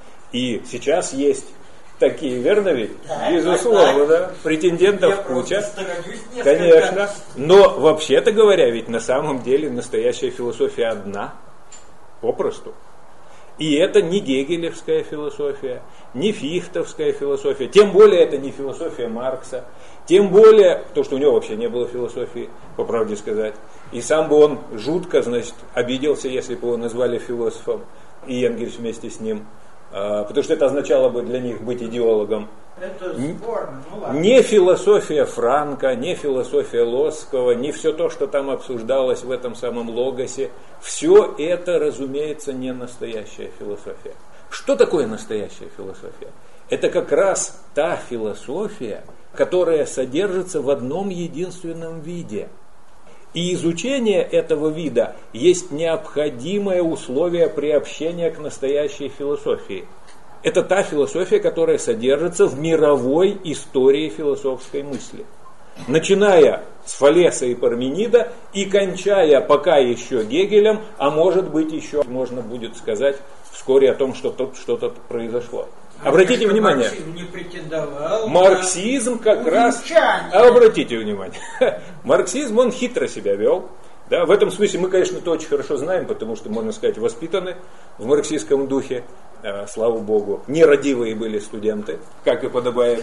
И сейчас есть такие, верно ведь? Да, безусловно, да. Претендентов куча. Конечно. Но вообще-то говоря, ведь на самом деле настоящая философия одна. Попросту. И это не гегелевская философия, не фихтовская философия, тем более это не философия Маркса, тем более, то, что у него вообще не было философии, по правде сказать. И сам бы он жутко, значит, обиделся, если бы его назвали философом, и Энгельс вместе с ним. Потому что это означало бы для них быть идеологом. Это спорно, ну ладно. Не философия Франка, не философия Лосского, не все то, что там обсуждалось в этом самом Логосе, все это, разумеется, не настоящая философия. Что такое настоящая философия? Это как раз та философия, которая содержится в одном единственном виде. И изучение этого вида есть необходимое условие приобщения к настоящей философии. Это та философия, которая содержится в мировой истории философской мысли. Начиная с Фалеса и Парменида и кончая пока еще Гегелем, а может быть еще можно будет сказать вскоре о том, что тут что-то произошло. Обратите а внимание, марксизм не претендовал марксизм как раз, обратите внимание, марксизм, он хитро себя вел. Да, в этом смысле мы, конечно, это очень хорошо знаем, потому что, можно сказать, воспитаны в марксистском духе, э, слава богу. Нерадивые были студенты, как и подобает.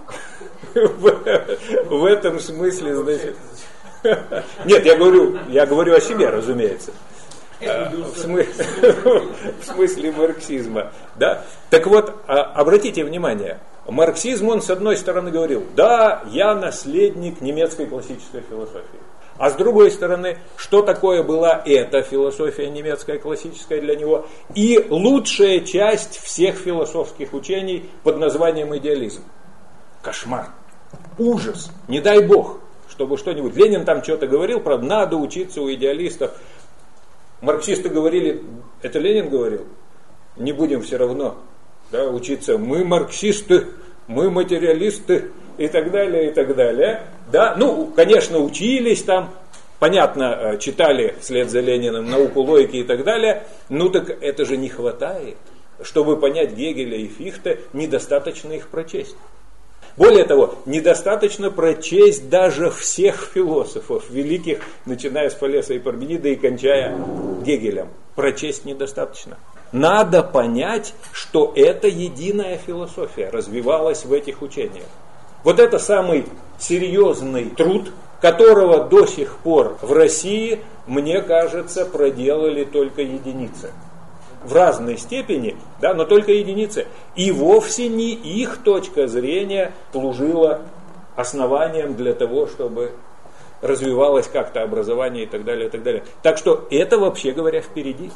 В этом смысле, значит... Нет, я говорю, я говорю о себе, разумеется. В смысле, в смысле марксизма. Да? Так вот, обратите внимание, марксизм, он с одной стороны говорил, да, я наследник немецкой классической философии. А с другой стороны, что такое была эта философия немецкая классическая для него? И лучшая часть всех философских учений под названием идеализм. Кошмар, ужас, не дай бог, чтобы что-нибудь. Ленин там что-то говорил, правда, надо учиться у идеалистов. Марксисты говорили, это Ленин говорил, не будем все равно, да, учиться. Мы марксисты, мы материалисты и так далее, и так далее. Да, ну, конечно, учились там, понятно, читали вслед за Лениным науку логики и так далее. Ну так это же не хватает. Чтобы понять Гегеля и Фихте, недостаточно их прочесть. Более того, недостаточно прочесть даже всех философов великих, начиная с Фалеса и Парменида и кончая Гегелем. Прочесть недостаточно. Надо понять, что это единая философия развивалась в этих учениях. Вот это самый серьезный труд, которого до сих пор в России, мне кажется, проделали только единицы. В разной степени, да, но только единицы. И вовсе не их точка зрения служила основанием для того, чтобы развивалось как-то образование и так далее, и так далее. Так что это, вообще говоря, впереди.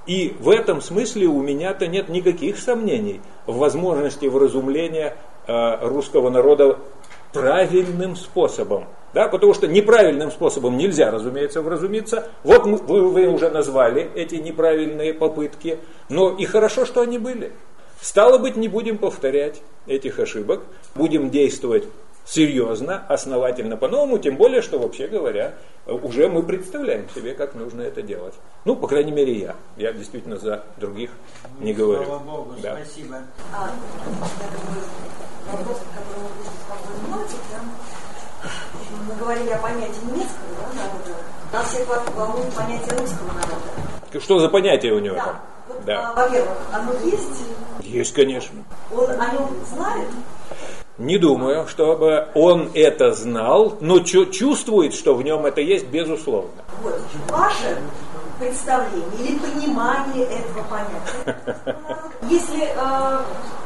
И в этом смысле у меня-то нет никаких сомнений в возможности вразумления э, русского народа правильным способом. Да, потому что неправильным способом нельзя, разумеется, вразумиться. Вот мы, вы, вы уже назвали эти неправильные попытки, но и хорошо, что они были. Стало быть, не будем повторять этих ошибок, будем действовать серьезно, основательно по-новому, тем более, что, вообще говоря, уже мы представляем себе, как нужно это делать. Ну, по крайней мере, я. Я действительно за других не говорю. Слава Богу, да. Спасибо. А, я думаю, вопрос, который вы будете поднимать, да? Мы говорили о понятии немецкого, да, народа. Нас всех волнует понятие русского народа. Что за понятие у него да. там? Вот, Да. а, во-первых, оно есть? Есть, конечно. Он о нем знает? Не думаю, чтобы он это знал, но чу- чувствует, что в нем это есть, безусловно. Вот, ваше представление или понимание этого понятия. Если э,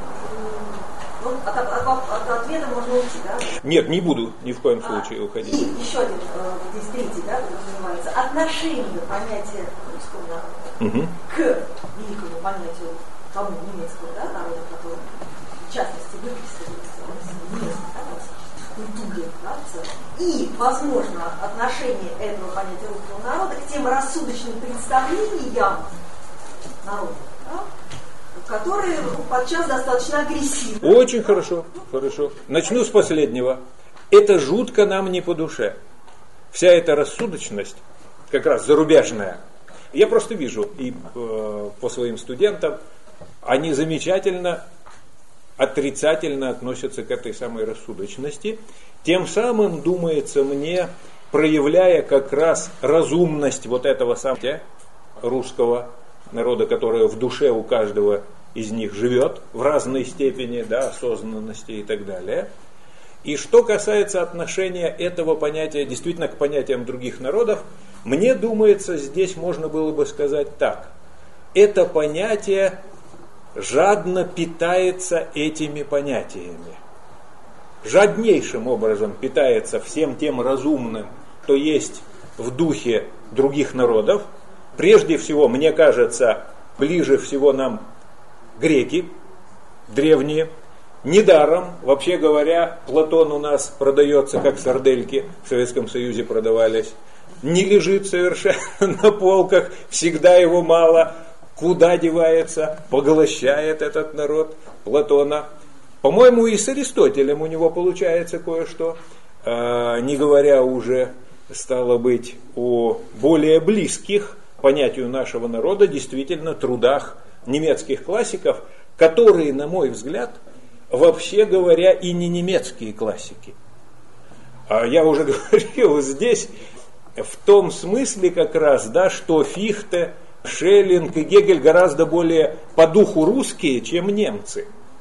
ну, от, от, от, от ответа можно уйти, да? Нет, не буду ни в коем А, случае уходить. И еще один, э, здесь третий, да, называется, отношение понятия русского народа Угу. к великому понятию тому немецкого, да, народа, который в частности выписывается в немецкой, да, культуре, да, в целом. И, возможно, отношение этого понятия русского народа к тем рассудочным представлениям народа, да, которые подчас достаточно агрессивны. Очень хорошо, хорошо. Начну с последнего. Это жутко нам не по душе. Вся эта рассудочность, как раз зарубежная, я просто вижу и э, по своим студентам, они замечательно отрицательно относятся к этой самой рассудочности, тем самым, думается мне, проявляя как раз разумность вот этого самого русского народа, которая в душе у каждого из них живет в разной степени, да, осознанности и так далее. И что касается отношения этого понятия действительно к понятиям других народов, мне думается, здесь можно было бы сказать так. Это понятие жадно питается этими понятиями. Жаднейшим образом питается всем тем разумным, что есть в духе других народов. Прежде всего, мне кажется, ближе всего нам греки, древние. Недаром, вообще говоря, Платон у нас продается, как сардельки в Советском Союзе продавались. Не лежит совершенно на полках, всегда его мало. Куда девается, поглощает этот народ Платона. По-моему, и с Аристотелем у него получается кое-что, а, не говоря уже, стало быть, о более близких понятию нашего народа, действительно, трудах немецких классиков, которые, на мой взгляд, вообще говоря, и не немецкие классики. А я уже говорил здесь в том смысле как раз, да, что Фихте, Шеллинг и Гегель гораздо более по духу русские, чем немцы.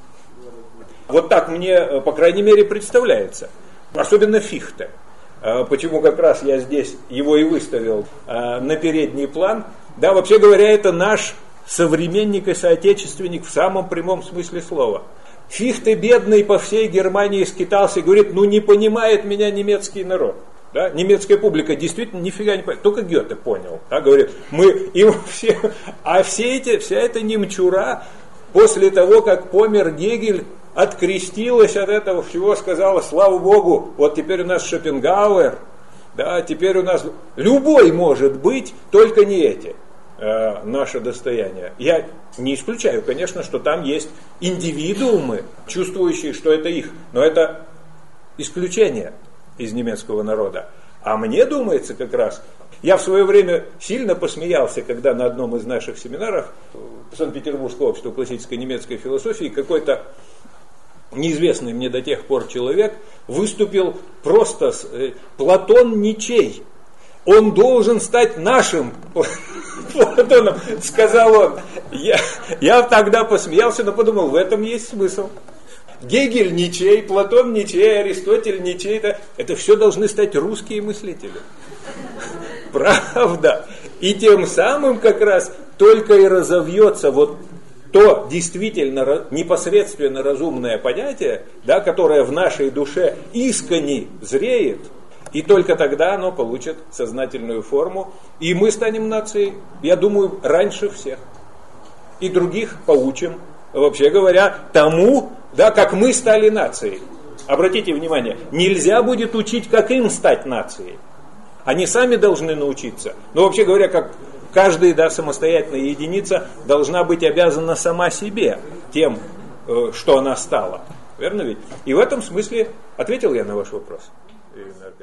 Вот так мне, по крайней мере, представляется. Особенно Фихте. Почему как раз я здесь его и выставил на передний план. Да, вообще говоря, это наш современник и соотечественник в самом прямом смысле слова. Фихте бедный по всей Германии скитался и говорит, ну не понимает меня немецкий народ. Да? Немецкая публика действительно нифига не понимает. Только Гёте понял. Да? Говорит, мы им все... А все эти, вся эта немчура после того, как помер Гегель, открестилась от этого всего, сказала, слава Богу, вот теперь у нас Шопенгауэр, да, теперь у нас любой может быть, только не эти. Наше достояние. Я не исключаю, конечно, что там есть индивидуумы, чувствующие, что это их, но это исключение из немецкого народа. А мне думается как раз, я в свое время сильно посмеялся, когда на одном из наших семинаров Санкт-Петербургского общества классической немецкой философии какой-то неизвестный мне до тех пор человек выступил просто с Платон ничей. Он должен стать нашим Платоном, сказал он. Я, я тогда посмеялся, но подумал, в этом есть смысл. Гегель ничей, Платон ничей, Аристотель ничей. Это, это все должны стать русские мыслители. Правда. И тем самым как раз только и разовьется вот то действительно непосредственно разумное понятие, да, которое в нашей душе искренне зреет, И только тогда оно получит сознательную форму. И мы станем нацией, я думаю, раньше всех. И других поучим, вообще говоря, тому, да, как мы стали нацией. Обратите внимание, нельзя будет учить, как им стать нацией. Они сами должны научиться. Но вообще говоря, как каждая, да, самостоятельная единица должна быть обязана сама себе тем, что она стала. Верно ведь? И в этом смысле ответил я на ваш вопрос.